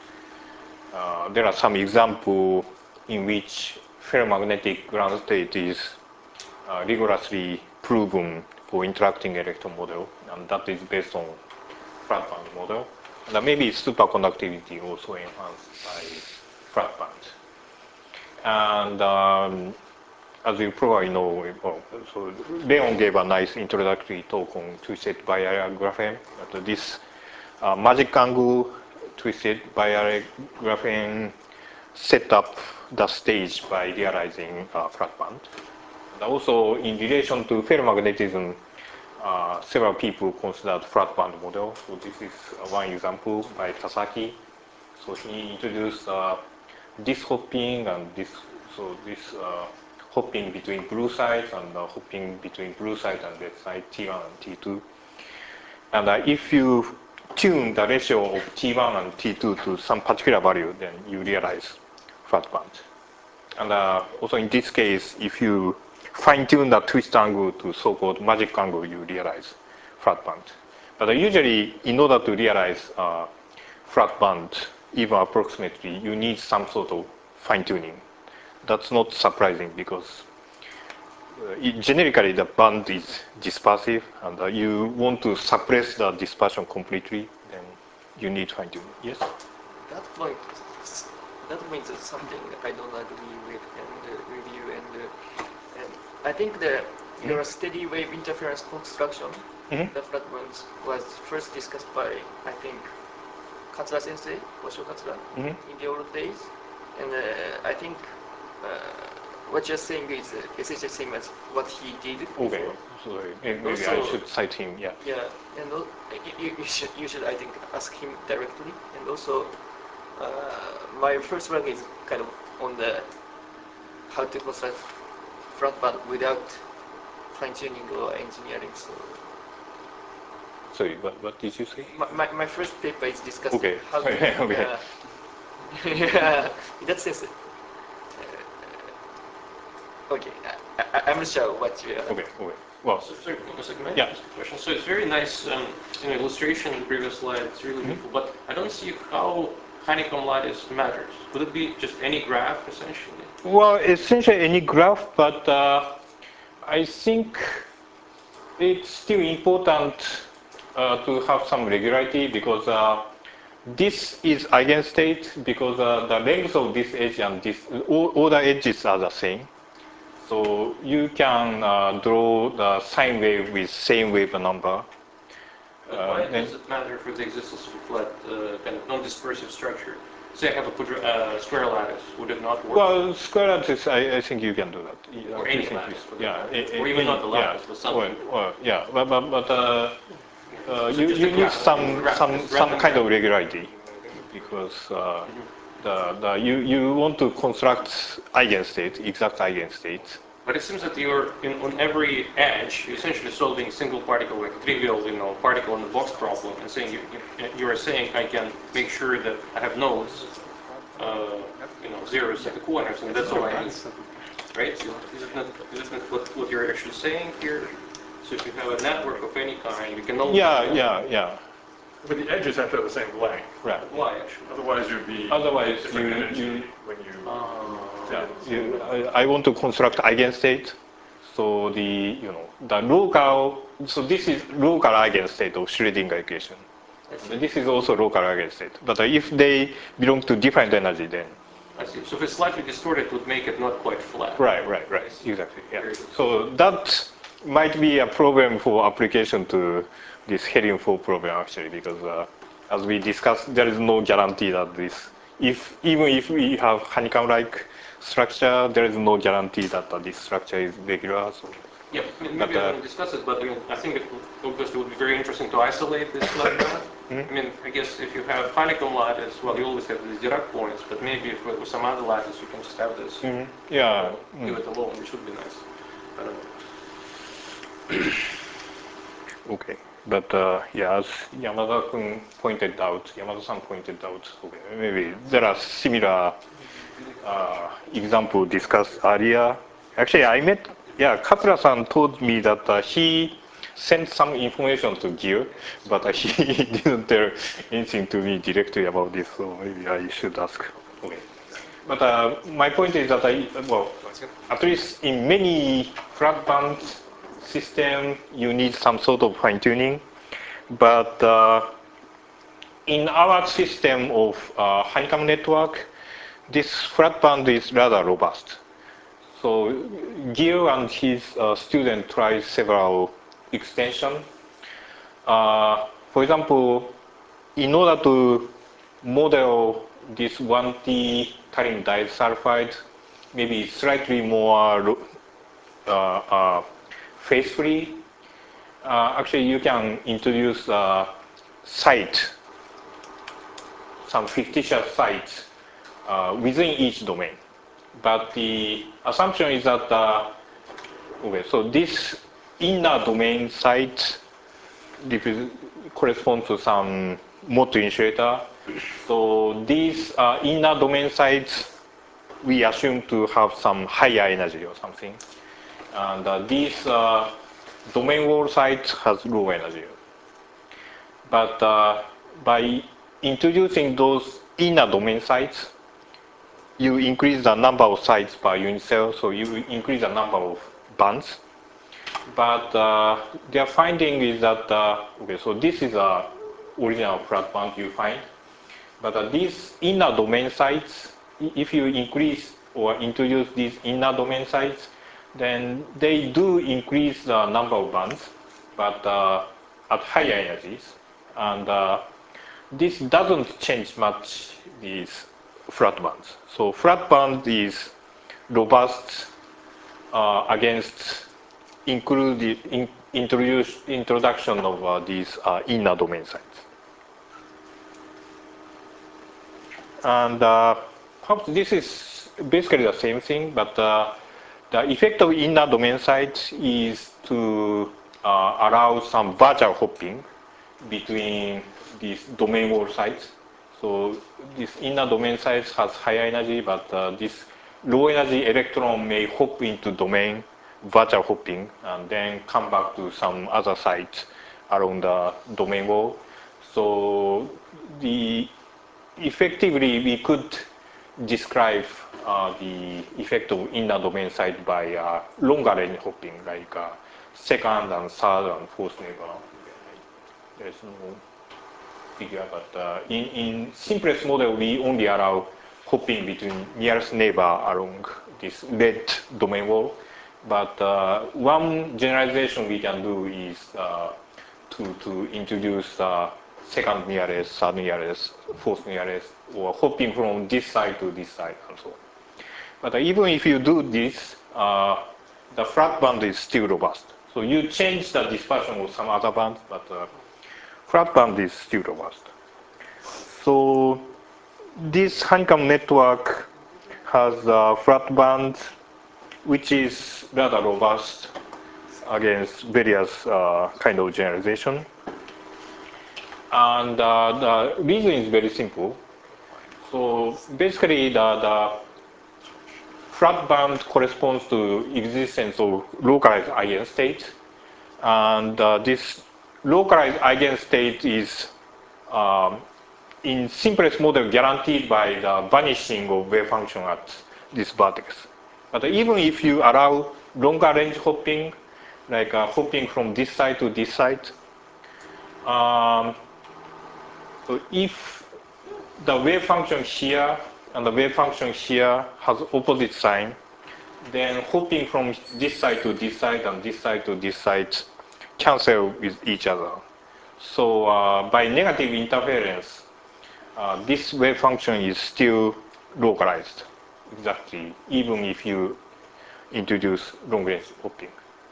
A: Uh, there are some examples in which ferromagnetic ground state is uh, rigorously proven for interacting electron model, and that is based on flat band model. And maybe superconductivity also enhanced by flat band. And um, as you probably know, well, so Leon gave a nice introductory talk on twisted biaxial graphene. But this uh, magic angle twisted biaxial graphene set up the stage by realizing uh, flat band. And also, in relation to ferromagnetism, uh, several people considered flat band model. So this is one example by Tasaki. So he introduced uh, this hopping and this. So this uh, hopping between blue sites and uh, hopping between blue site and red site, T one and T two. And uh, if you tune the ratio of T one and T two to some particular value, then you realize flat band. And uh, also in this case, if you fine-tune the twist angle to so-called magic angle, you realize flat band. But uh, usually, in order to realize uh, flat band, even approximately, you need some sort of fine-tuning. That's not surprising because uh, it, generically the band is dispersive, and uh, you want to suppress the dispersion completely, then you need fine-tuning. Yes?
H: That point, that means something I don't agree with and uh, with you. And, uh, and I think the
A: Mm-hmm.
H: your steady wave interference construction,
A: Mm-hmm.
H: the flat bands, was first discussed by I think Katsura Sensei, Osho Katsura,
A: Mm-hmm.
H: in the old days. And uh, I think uh, what you're saying is uh, essentially the same as what he did before.
A: Okay, so maybe, maybe
H: Also,
A: I should cite him. Yeah.
H: Yeah, and uh, you, you should you should I think ask him directly. And also, uh, my first work is kind of on the how to construct front band without fine tuning or engineering. So
A: Sorry, what, what did you say?
H: my, my, my first paper is discussing
A: Okay.
H: how to
A: Okay, okay.
H: Uh, yeah, in that sense. Uh, okay, I, I, I'm not sure what you. Uh,
A: Okay, okay. Well,
C: So, sorry, one second, may I
A: Yeah.
C: ask a question? So it's very nice um, in illustration in the previous slide, it's really
A: Mm-hmm.
C: beautiful, but I don't see how honeycomb lattice matters. Would it be just any graph, essentially?
A: well, essentially any graph, but uh, I think it's still important uh, to have some regularity because uh, this is eigenstate because uh, the length of this edge and this all, all the edges are the same. So you can uh, draw the sine wave with same wave number.
C: But
A: Uh,
C: why
A: then-
C: does it matter for the existence of a flat, uh, kind of non-dispersive structure? Say I have a quadra- uh, square lattice, would it not work?
A: Well, square lattice, I, I think you can do that. Yeah,
C: Or
A: I
C: any
A: think
C: lattice,
A: it's-
C: for that
A: yeah,
C: matter.
A: a-
C: Or even
A: any-
C: not the lattice,
A: yeah,
C: but something.
A: Well, well, yeah, but but, but uh, uh,
C: So
A: you,
C: just
A: you
C: a
A: need
C: graph,
A: some
C: graph,
A: some
C: just
A: some
C: random
A: kind of
C: graph.
A: regularity because uh, the, the you you want to construct eigenstate, exact eigenstate.
C: But it seems that you're in, on every edge, you're essentially solving single particle, like a trivial, you know, particle in the box problem, and saying you, you, you are saying I can make sure that I have nodes, uh, you know, zeros at the corners, and that's all I need, right? Is it not, is it not what, what you're actually saying here? So if you have a network of any kind, you can only
A: Yeah, yeah, yeah. But the edges have to have the same length.
C: Right. Why actually?
A: Otherwise, you'd be.
C: Otherwise,
A: different
C: you,
A: energy
C: you
A: when you.
C: uh,
A: Yeah, you, I, I want to construct eigenstate. So the you know the local. So this is local eigenstate of Schrödinger equation. This is also local eigenstate. But if they belong to different energy, then.
C: I see. So if it's slightly distorted, it would make it not quite flat.
A: Right, right, right. Exactly. Yeah. So that might be a problem for application to this helium four problem actually, because uh, as we discussed, there is no guarantee that this, if even if we have honeycomb-like structure, there is no guarantee that uh, this structure is regular. So.
C: Yeah, maybe
A: but, uh,
C: I don't discuss it, but I mean, I think it obviously would be very interesting to isolate this flat band.
A: Mm-hmm.
C: I mean, I guess if you have honeycomb lattice, well, you always have these Dirac points, but maybe if with some other lattice, you can just have this.
A: Mm-hmm. Yeah.
C: Uh, leave it alone, which would be nice. I don't know.
A: Okay, but uh, yeah, as Yamada-kun pointed out, Yamada-san pointed out, okay, maybe there are similar uh, example discussed earlier. Actually, I met, yeah, Katsura-san told me that uh, he sent some information to Gil, but uh, he didn't tell anything to me directly about this, so maybe I should ask. Okay. But uh, my point is that I, well, at least in many flat band system, you need some sort of fine tuning. But uh, in our system of uh, honeycomb network, this flat band is rather robust. So Gil and his uh, student tried several extensions. Uh, for example, in order to model this one T thallium disulfide, maybe slightly more uh, uh, phase-free, uh, actually you can introduce a site, some fictitious sites uh, within each domain. But the assumption is that, uh, okay, so this inner domain site corresponds to some Mott insulator. So these uh, inner domain sites, we assume to have some higher energy or something. And uh, these uh, domain wall sites has low energy. But uh, by introducing those inner domain sites, you increase the number of sites per unit cell, so you increase the number of bands. But uh, their finding is that, uh, okay, so this is a original flat band you find. But uh, these inner domain sites, if you increase or introduce these inner domain sites, then they do increase the number of bands, but uh, at higher energies. And uh, this doesn't change much these flat bands. So flat band is robust uh, against include the in, introduce, introduction of uh, these uh, inner domain sites. And uh, perhaps this is basically the same thing, but uh, the effect of inner domain sites is to uh, allow some virtual hopping between these domain wall sites. So this inner domain sites has higher energy, but uh, this low energy electron may hop into domain, virtual hopping, and then come back to some other site along the domain wall. So the effectively we could describe uh, the effect of inner domain site by uh, longer range hopping, like uh, second and third and fourth neighbor. There is no figure, but uh, in, in simplest model, we only allow hopping between nearest neighbor along this red domain wall. But uh, one generalization we can do is uh, to, to introduce uh, second nearest, third nearest, fourth nearest, or hopping from this side to this side and so on. But uh, even if you do this, uh, the flat band is still robust. So you change the dispersion of some other bands, but uh, flat band is still robust. So this honeycomb network has a flat band which is rather robust against various uh, kind of generalization. And uh, the reason is very simple. So basically the, the flat band corresponds to existence of localized eigenstate. And uh, this localized eigenstate is um, in simplest model guaranteed by the vanishing of wave function at this vertex. But even if you allow longer range hopping, like uh, hopping from this side to this side, um, so if the wave function here and the wave function here has opposite sign, then hopping from this side to this side and this side to this side cancel with each other. So uh, by negative interference, uh, this wave function is still localized, exactly, even if you introduce long-range hopping.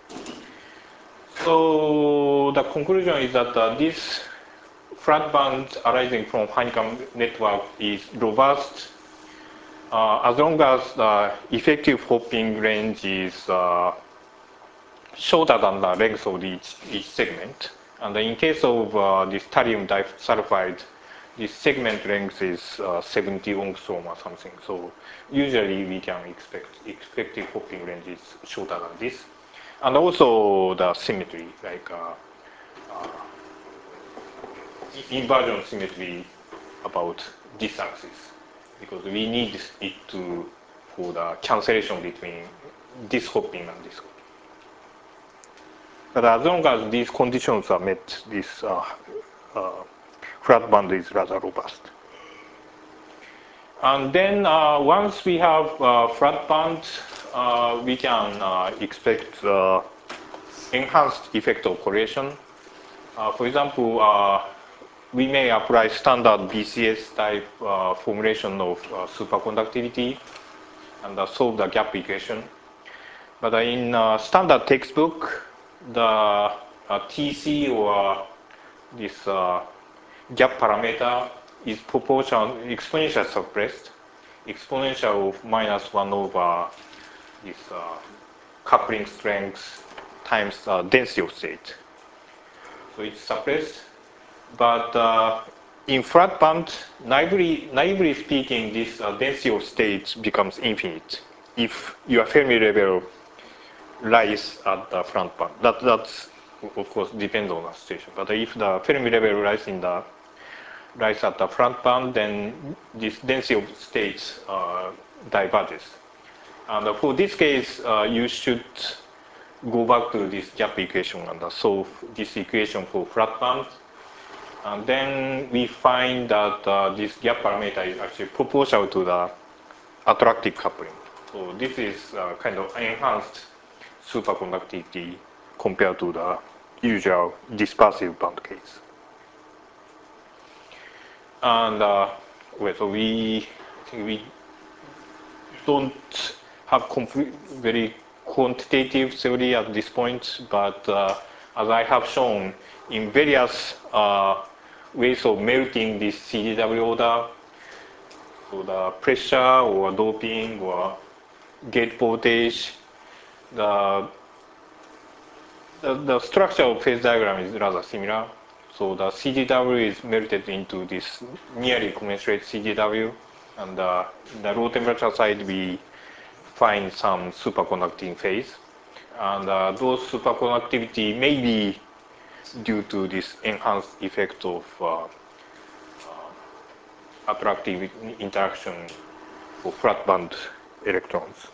A: So the conclusion is that uh, this flat band arising from honeycomb network is robust uh, as long as the effective hopping range is uh, shorter than the length of each, each segment. And in case of uh, this thallium disulfide, this segment length is uh, seventy angstrom or something. So usually we can expect effective hopping range is shorter than this. And also the symmetry, like uh, uh, inversion symmetry about this axis, because we need it to for the cancellation between this hopping and this hopping. But as long as these conditions are met, this uh, uh, flat band is rather robust. And then uh, once we have uh, flat band, uh, we can uh, expect uh, enhanced effect of correlation. Uh, for example, uh, we may apply standard B C S type uh, formulation of uh, superconductivity and uh, solve the gap equation. But in uh, standard textbook, the uh, T C or this uh, gap parameter is proportional, exponential suppressed, exponential of minus one over this uh, coupling strength times uh, density of state. So it's suppressed. But uh, in flat band, naively, naively speaking, this uh, density of state becomes infinite if your Fermi level lies at the front band. That that's of course depends on the situation. But if the Fermi level lies in the lies at the front band, then this density of states uh, diverges. And for this case, uh, you should go back to this gap equation and solve this equation for flat band. And then we find that uh, this gap parameter is actually proportional to the attractive coupling. So this is uh, kind of enhanced superconductivity compared to the usual dispersive band case. And uh, well, so we I think we don't have complete, very quantitative theory at this point, but uh, as I have shown, in various uh, ways of melting this C D W order, so the pressure or doping or gate voltage, the, the, the structure of phase diagram is rather similar. So the C D W is melted into this nearly commensurate C D W, and uh, the low temperature side we find some superconducting phase. And uh, those superconductivity may be due to this enhanced effect of uh, uh, attractive interaction for flat band electrons.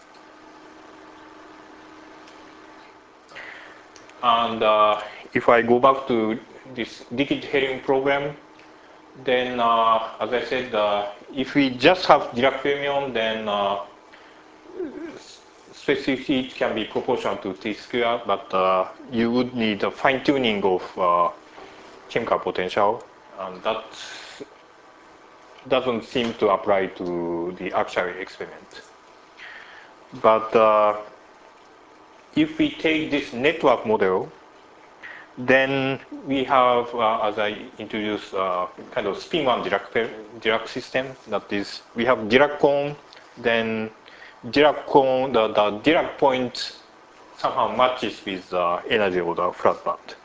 A: And uh, if I go back to this liquid helium problem, then uh, as I said, uh, if we just have Dirac fermion, then uh, specific heat can be proportional to T square, but uh, you would need a fine tuning of uh, chemical potential, and that doesn't seem to apply to the actual experiment. But uh, if we take this network model, then we have, uh, as I introduced, uh, kind of spin one Dirac, Dirac system. That is, we have Dirac cone, then Dirac cone, the, the Dirac point somehow matches with the energy of the flat band.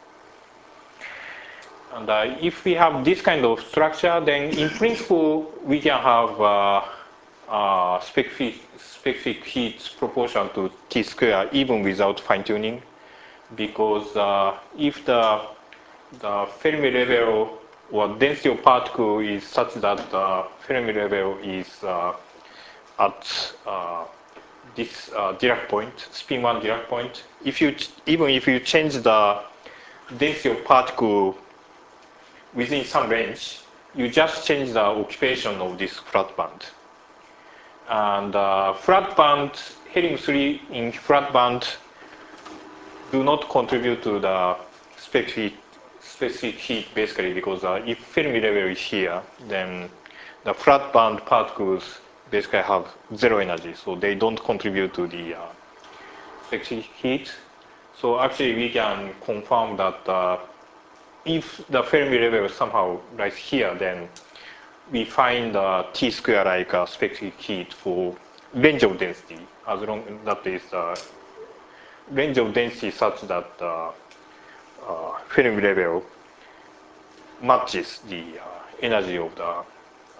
A: And uh, if we have this kind of structure, then in principle, we can have uh, uh, specific, specific heat proportional to T square even without fine tuning. Because uh, if the, the Fermi level or density of particle is such that the Fermi level is uh, at uh, this uh, Dirac point, spin one Dirac point. If you even if you change the density of particle within some range, you just change the occupation of this flat band. And uh, flat band, helium three in flat band do not contribute to the specific, specific heat basically, because uh, if Fermi level is here, then the flat band particles basically have zero energy, so they don't contribute to the uh, specific heat. So actually we can confirm that uh, if the Fermi level somehow lies here, then we find uh, T square like uh, specific heat for range of density, as long as that is uh, range of density such that uh, uh, Fermi level matches the uh, energy of the uh,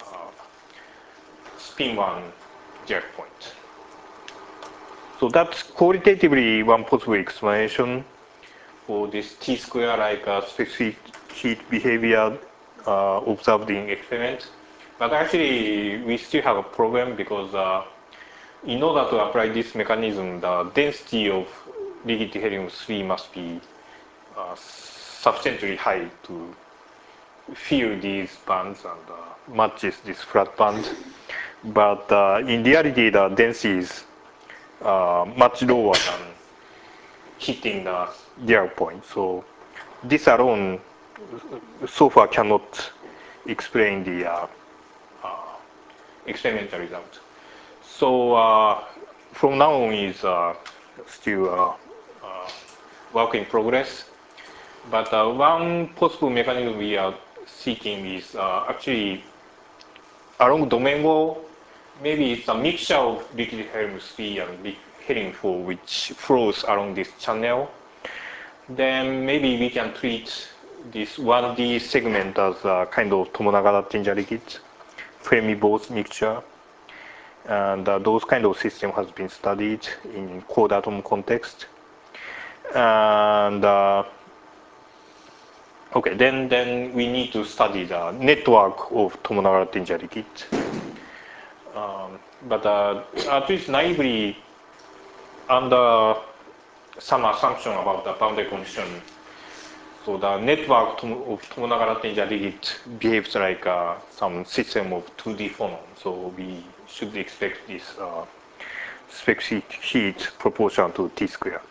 A: spin one Dirac point. So that's qualitatively one possible explanation for this T square like uh, specific heat behavior uh, observed in experiment. But actually, we still have a problem because uh, in order to apply this mechanism, the density of liquid helium three must be uh, sufficiently high to fill these bands and uh, matches this flat band. But uh, in reality, the density is uh, much lower than hitting the Dirac point. So this alone so far cannot explain the uh, uh, experimental result. So uh, from now on is uh, still uh, uh, work in progress. But uh, one possible mechanism we are seeking is uh, actually along domain wall, maybe it's a mixture of liquid helium three and helium four which flows along this channel. Then maybe we can treat this one D segment as a kind of Tomonaga-Dattinger-Ricketts Fermi-Bose mixture. And uh, those kind of system has been studied in cold atom context. And uh, okay, then then we need to study the network of Tomonaga-Dattinger-Ricketts. Um, but uh, at least naively, under some assumption about the boundary condition, so the network of Tomonaga-Dattinger-Ricketts behaves like uh, some system of two D phonon. So we should expect this uh, specific heat proportional to T square.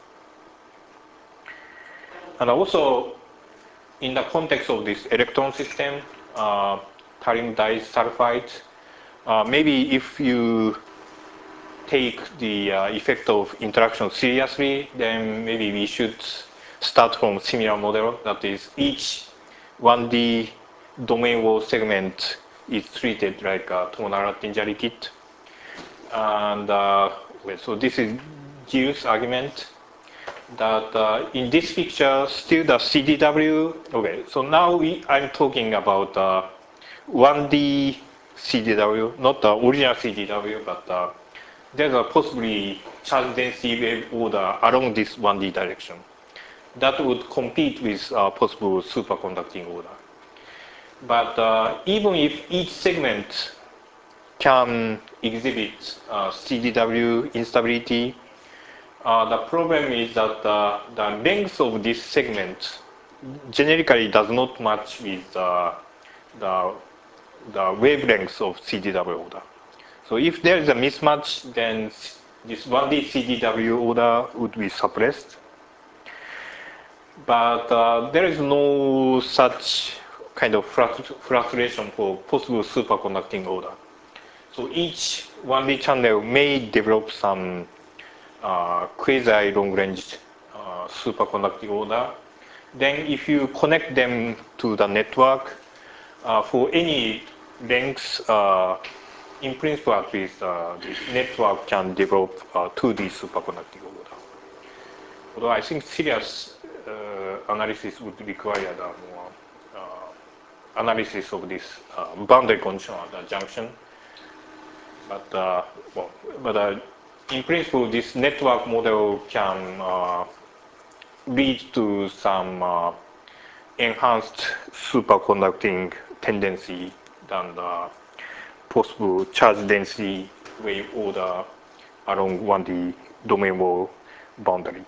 A: And also, in the context of this electron system, uh, thallium disulfide, uh, maybe if you take the uh, effect of interaction seriously, then maybe we should start from similar model. That is, each one D domain wall segment is treated like a Tomonaga-Dattinger-Ricketts. And uh, okay, so this is Gill's argument that uh, in this picture, still the C D W. Okay, so now we, I'm talking about uh, one D C D W, not the original C D W, but uh, there's a possibly charge density wave order along this one D direction that would compete with uh, possible superconducting order. But uh, even if each segment can exhibit uh, C D W instability, uh, the problem is that uh, the length of this segment generically does not match with uh, the, the wavelength of C D W order. So if there is a mismatch, then this one D C D W order would be suppressed. But uh, there is no such kind of frustration for possible superconducting order. So each one D channel may develop some uh, quasi-long-range uh, superconducting order. Then if you connect them to the network, uh, for any length, uh, in principle at least, uh, this network can develop uh, two D superconducting order. Although I think serious uh, analysis would require the more uh, analysis of this uh, boundary condition at the junction. But, uh, well, but uh, in principle, this network model can uh, lead to some uh, enhanced superconducting tendency than the possible charge density wave order along one D domain wall boundary.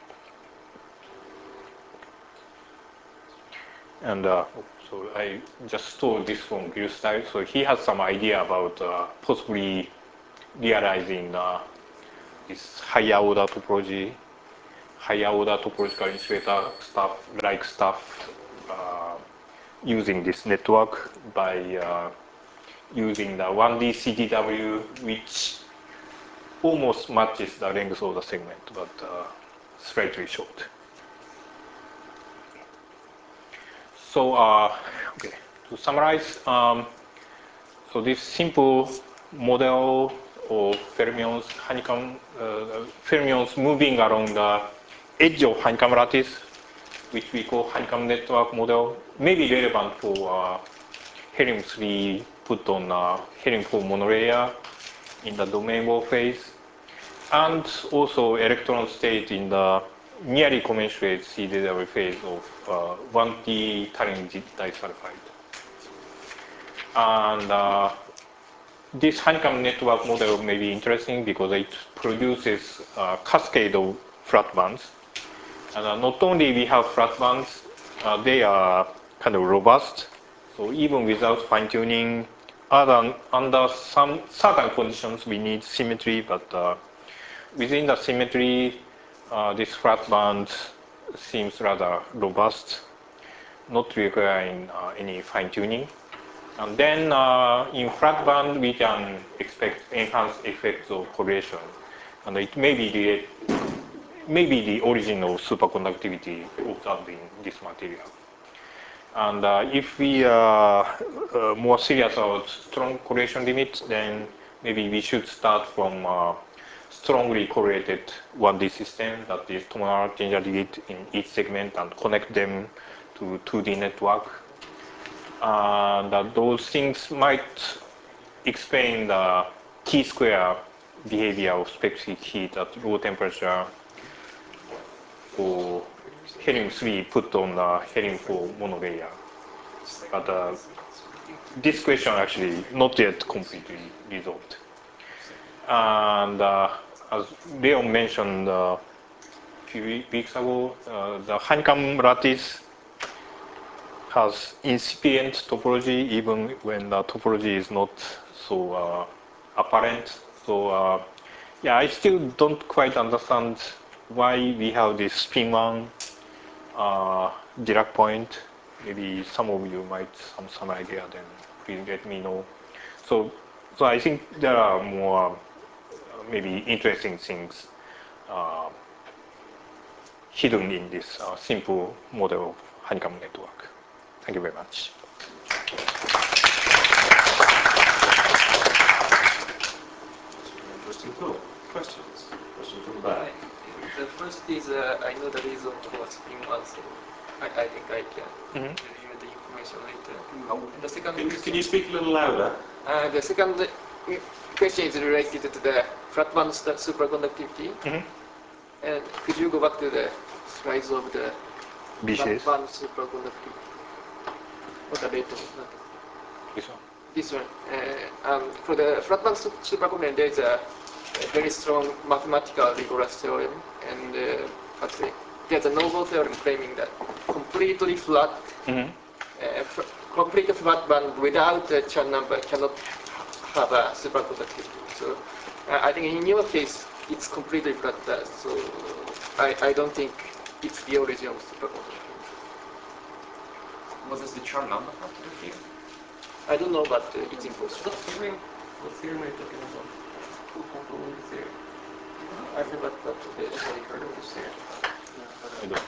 A: And uh, so I just stole this from Bill Style. So he has some idea about uh, possibly realizing uh, this higher order topology, higher order topological insulator stuff, like stuff, uh, using this network by uh, using the one D C D W, which almost matches the length of the segment, but uh, slightly short. So, uh, okay, to summarize, um, so this simple model of fermions, honeycomb, uh, fermions moving along the edge of honeycomb lattice, which we call honeycomb network model, may be relevant for uh, helium three put on uh, helium four monolayer in the domain wall phase, and also electron state in the nearly commensurate C D W phase of uh, one D thallium disulfide. And uh, this honeycomb network model may be interesting because it produces a cascade of flat bands. And uh, not only we have flat bands, uh, they are kind of robust. So even without fine-tuning, other, under some certain conditions, we need symmetry, but uh, within the symmetry, uh, this flat band seems rather robust, not requiring uh, any fine-tuning. And then uh, in flat band, we can expect enhanced effects of correlation. And it may be the, maybe the origin of superconductivity observed in this material. And uh, if we are uh, more serious about strong correlation limits, then maybe we should start from uh, strongly correlated one D system, that is tonal change digit in each segment, and connect them to two D network. And uh, those things might explain the T-square behavior of specific heat at low temperature for helium three put on the helium four monolayer. But uh, this question actually not yet completely resolved. And uh, as Leon mentioned uh, a few weeks ago, uh, the honeycomb lattice has incipient topology even when the topology is not so uh, apparent. So uh, yeah, I still don't quite understand why we have this spin one uh, Dirac point. Maybe some of you might have some idea, then please let me know. So, so I think there are more uh, maybe interesting things uh, hidden in this uh, simple model of honeycomb network. Thank you very much.
G: Interesting talk. Questions? Questions from the back?
H: The first is uh, I know the reason for spin one, so I, I think I can
A: Mm-hmm.
H: review the information later. And the second
G: Can,
H: question,
G: can you speak a little louder?
H: uh, the second question is related to the flat band superconductivity.
A: Mm-hmm.
H: And could you go back to the slides of the
A: B C S.
H: flat band superconductivity? What the latest?
A: This one.
H: This one. Uh, um, for the flat band superconductor, there is a, a very strong mathematical rigorous theorem, and uh, actually, there's a novel theorem claiming that completely flat,
A: Mm-hmm.
H: uh, completely flat band without a Chern number cannot have a superconductivity. So, uh, I think in your case, it's completely flat. Uh, so, I, I don't think it's the origin of superconductivity.
D: What does the Chern number have to do here?
H: I don't know, but uh, it's impossible.
C: What theorem? What theorem are you talking about? Who component theory?
H: I forgot what the
C: Nobody heard of this theory.
A: I don't.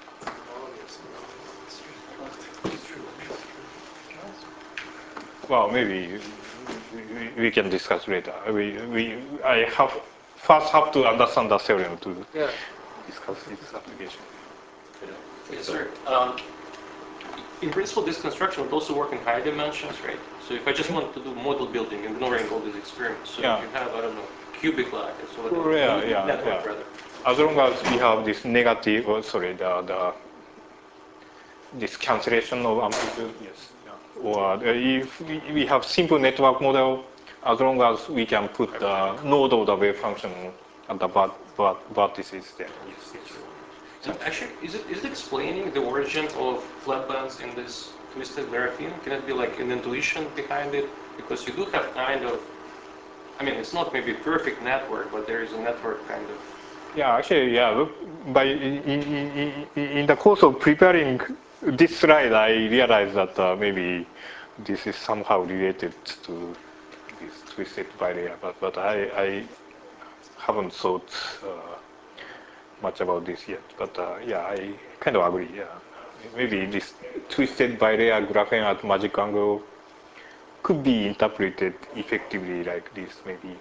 A: Well, maybe we, we can discuss later. We, we, I have first have to understand the theorem to
H: Yeah.
A: discuss its application.
C: Yes, sir. Um, in principle, this construction would also work in higher dimensions, right? So if I just want to do model building, ignoring all these experiments, so
A: Yeah.
C: if you have, I don't know, cubic lattice, so
A: Oh, yeah, yeah,
C: network
A: yeah.
C: rather.
A: As long as we have this negative, oh, sorry, the, the this cancellation of amplitude, yes. Yeah. Or uh, if we, we have simple network model, as long as we can put the node of the wave function at the vert, vert, vertices, then yes, yes.
C: And actually, is it is it explaining the origin of flat bands in this twisted graphene? Can it be like an intuition behind it? Because you do have kind of, I mean, it's not maybe a perfect network, but there is a network kind of.
A: Yeah, actually, yeah. Look, by in, in, in, in the course of preparing this slide, I realized that uh, maybe this is somehow related to this twisted bilayer, but but I, I haven't thought uh, much about this yet. But uh, yeah, I kind of agree. Yeah, maybe this twisted bilayer graphene at magic angle could be interpreted effectively like this, maybe.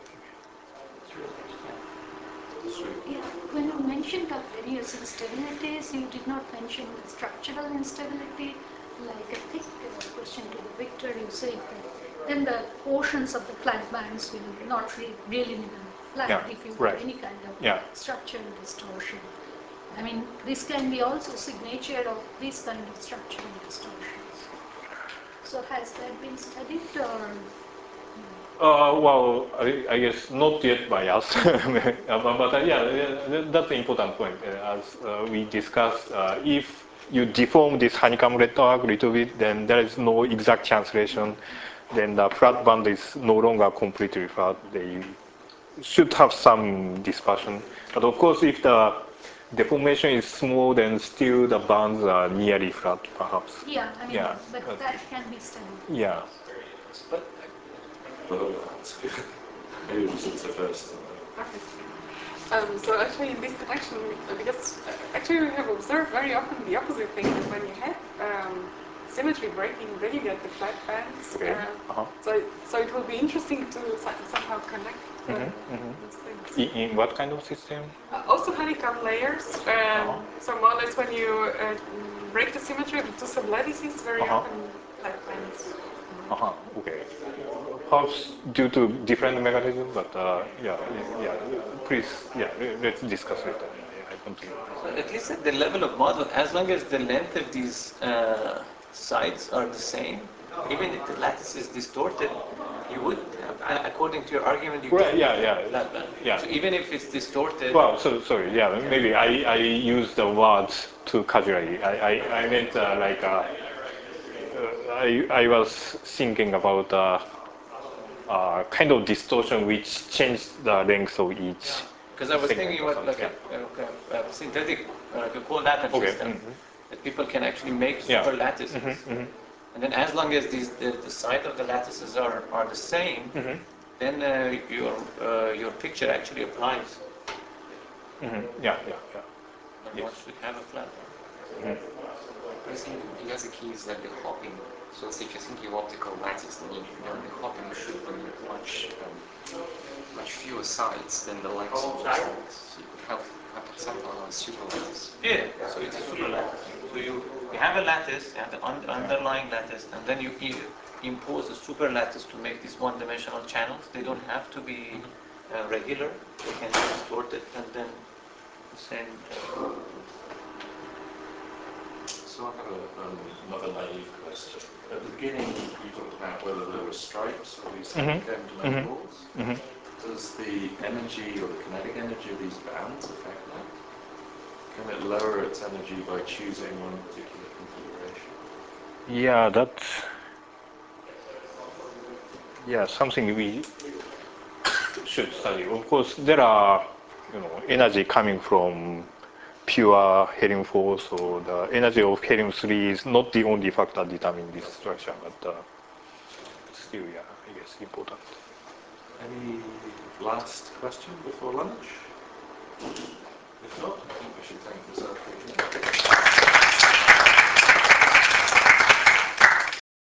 B: Yeah, when you mentioned the various instabilities, you did not mention the structural instability. Like I think uh, question to the Victor, you said that then the portions of the flat bands will not re really remain flat
A: Yeah,
B: if you
A: right.
B: have any kind of
A: Yeah.
B: structural distortion. I mean, this can be also signature of this kind of structural distortions. So has that been studied or?
A: Uh, well, I, I guess not yet by us, but, but uh, yeah, uh, that's the important point. Uh, as uh, we discussed, uh, if you deform this honeycomb network a little bit, then there is no exact translation. Then the flat band is no longer completely flat. They should have some dispersion. But of course, if the deformation is small, then still the bands are nearly flat, perhaps.
B: Yeah, I mean,
A: Yeah,
B: but,
A: but-
B: that can be studied.
A: Yeah.
G: But oh, maybe we should say first.
I: Um, so actually in this connection, because actually we have observed very often the opposite thing, that when you have um, symmetry breaking, then you get the flat bands.
A: Okay.
I: Uh,
A: Uh-huh.
I: so, so it will be interesting to so- somehow connect uh,
A: Mhm, mhm.
I: these things.
A: In, in what kind of system?
I: Uh, also honeycomb layers. Um,
A: Uh-huh.
I: So more or less when you uh, break the symmetry into sublattices, very
A: Uh-huh.
I: often flat bands.
A: Uh-huh. Okay. Perhaps due to different mechanism, but uh, yeah, yeah, yeah. Please, yeah, let's discuss later. Yeah, yeah, I continue.
J: So at least at the level of model, as long as the length of these uh, sides are the same, even if the lattice is distorted, you would, uh, according to your argument, you
A: Right,
J: get
A: yeah, yeah.
J: flat band.
A: Yeah.
J: So even if it's distorted,
A: Well, so sorry. Yeah, maybe I I use the words too casually. I I, I meant uh, like uh, uh, I I was thinking about uh, uh, kind of distortion which changed the length of each.
J: because I was
A: segment
J: thinking
A: or
J: about like a,
A: something.
J: a, a synthetic, uh, like a collateral
A: Okay.
J: system,
A: Mhm.
J: that people can actually make
A: Yeah.
J: super lattices.
A: Mhm, mhm.
J: And then as long as these, the, the side of the lattices are, are the same,
A: Mhm.
J: then uh, your, uh, your picture actually applies.
A: Mhm. Yeah, yeah, yeah.
J: And
A: Yes.
J: once we have a flat one.
D: I think the other key is that the hopping. So let's say if you think your optical lattice, then, you, then the hopping should be much um, much fewer sides than the length of those sides. So you could have hypothetical a super lattice.
J: Yeah, so it's a super lattice. So you, you have a lattice, you have the un underlying lattice, and then you e impose a super lattice to make these one-dimensional channels. They don't have to be uh, regular. They can be distorted, and then the same.
G: So I have a, um, another naive question. At the beginning, you talked about whether there were stripes or these
A: Mhm.
G: honeycombed
A: Mhm.
G: manifolds.
A: Mhm.
G: Does the energy or the kinetic energy of these bands affect that? Can it lower its energy by choosing one particular configuration?
A: Yeah, that's yeah something we should study. Of course, there are you know energy coming from pure helium four, so the energy of helium three is not the only factor determining this structure, but uh, still, yeah, I guess important.
G: Any last question before lunch? If not, I think we should thank the South Korean.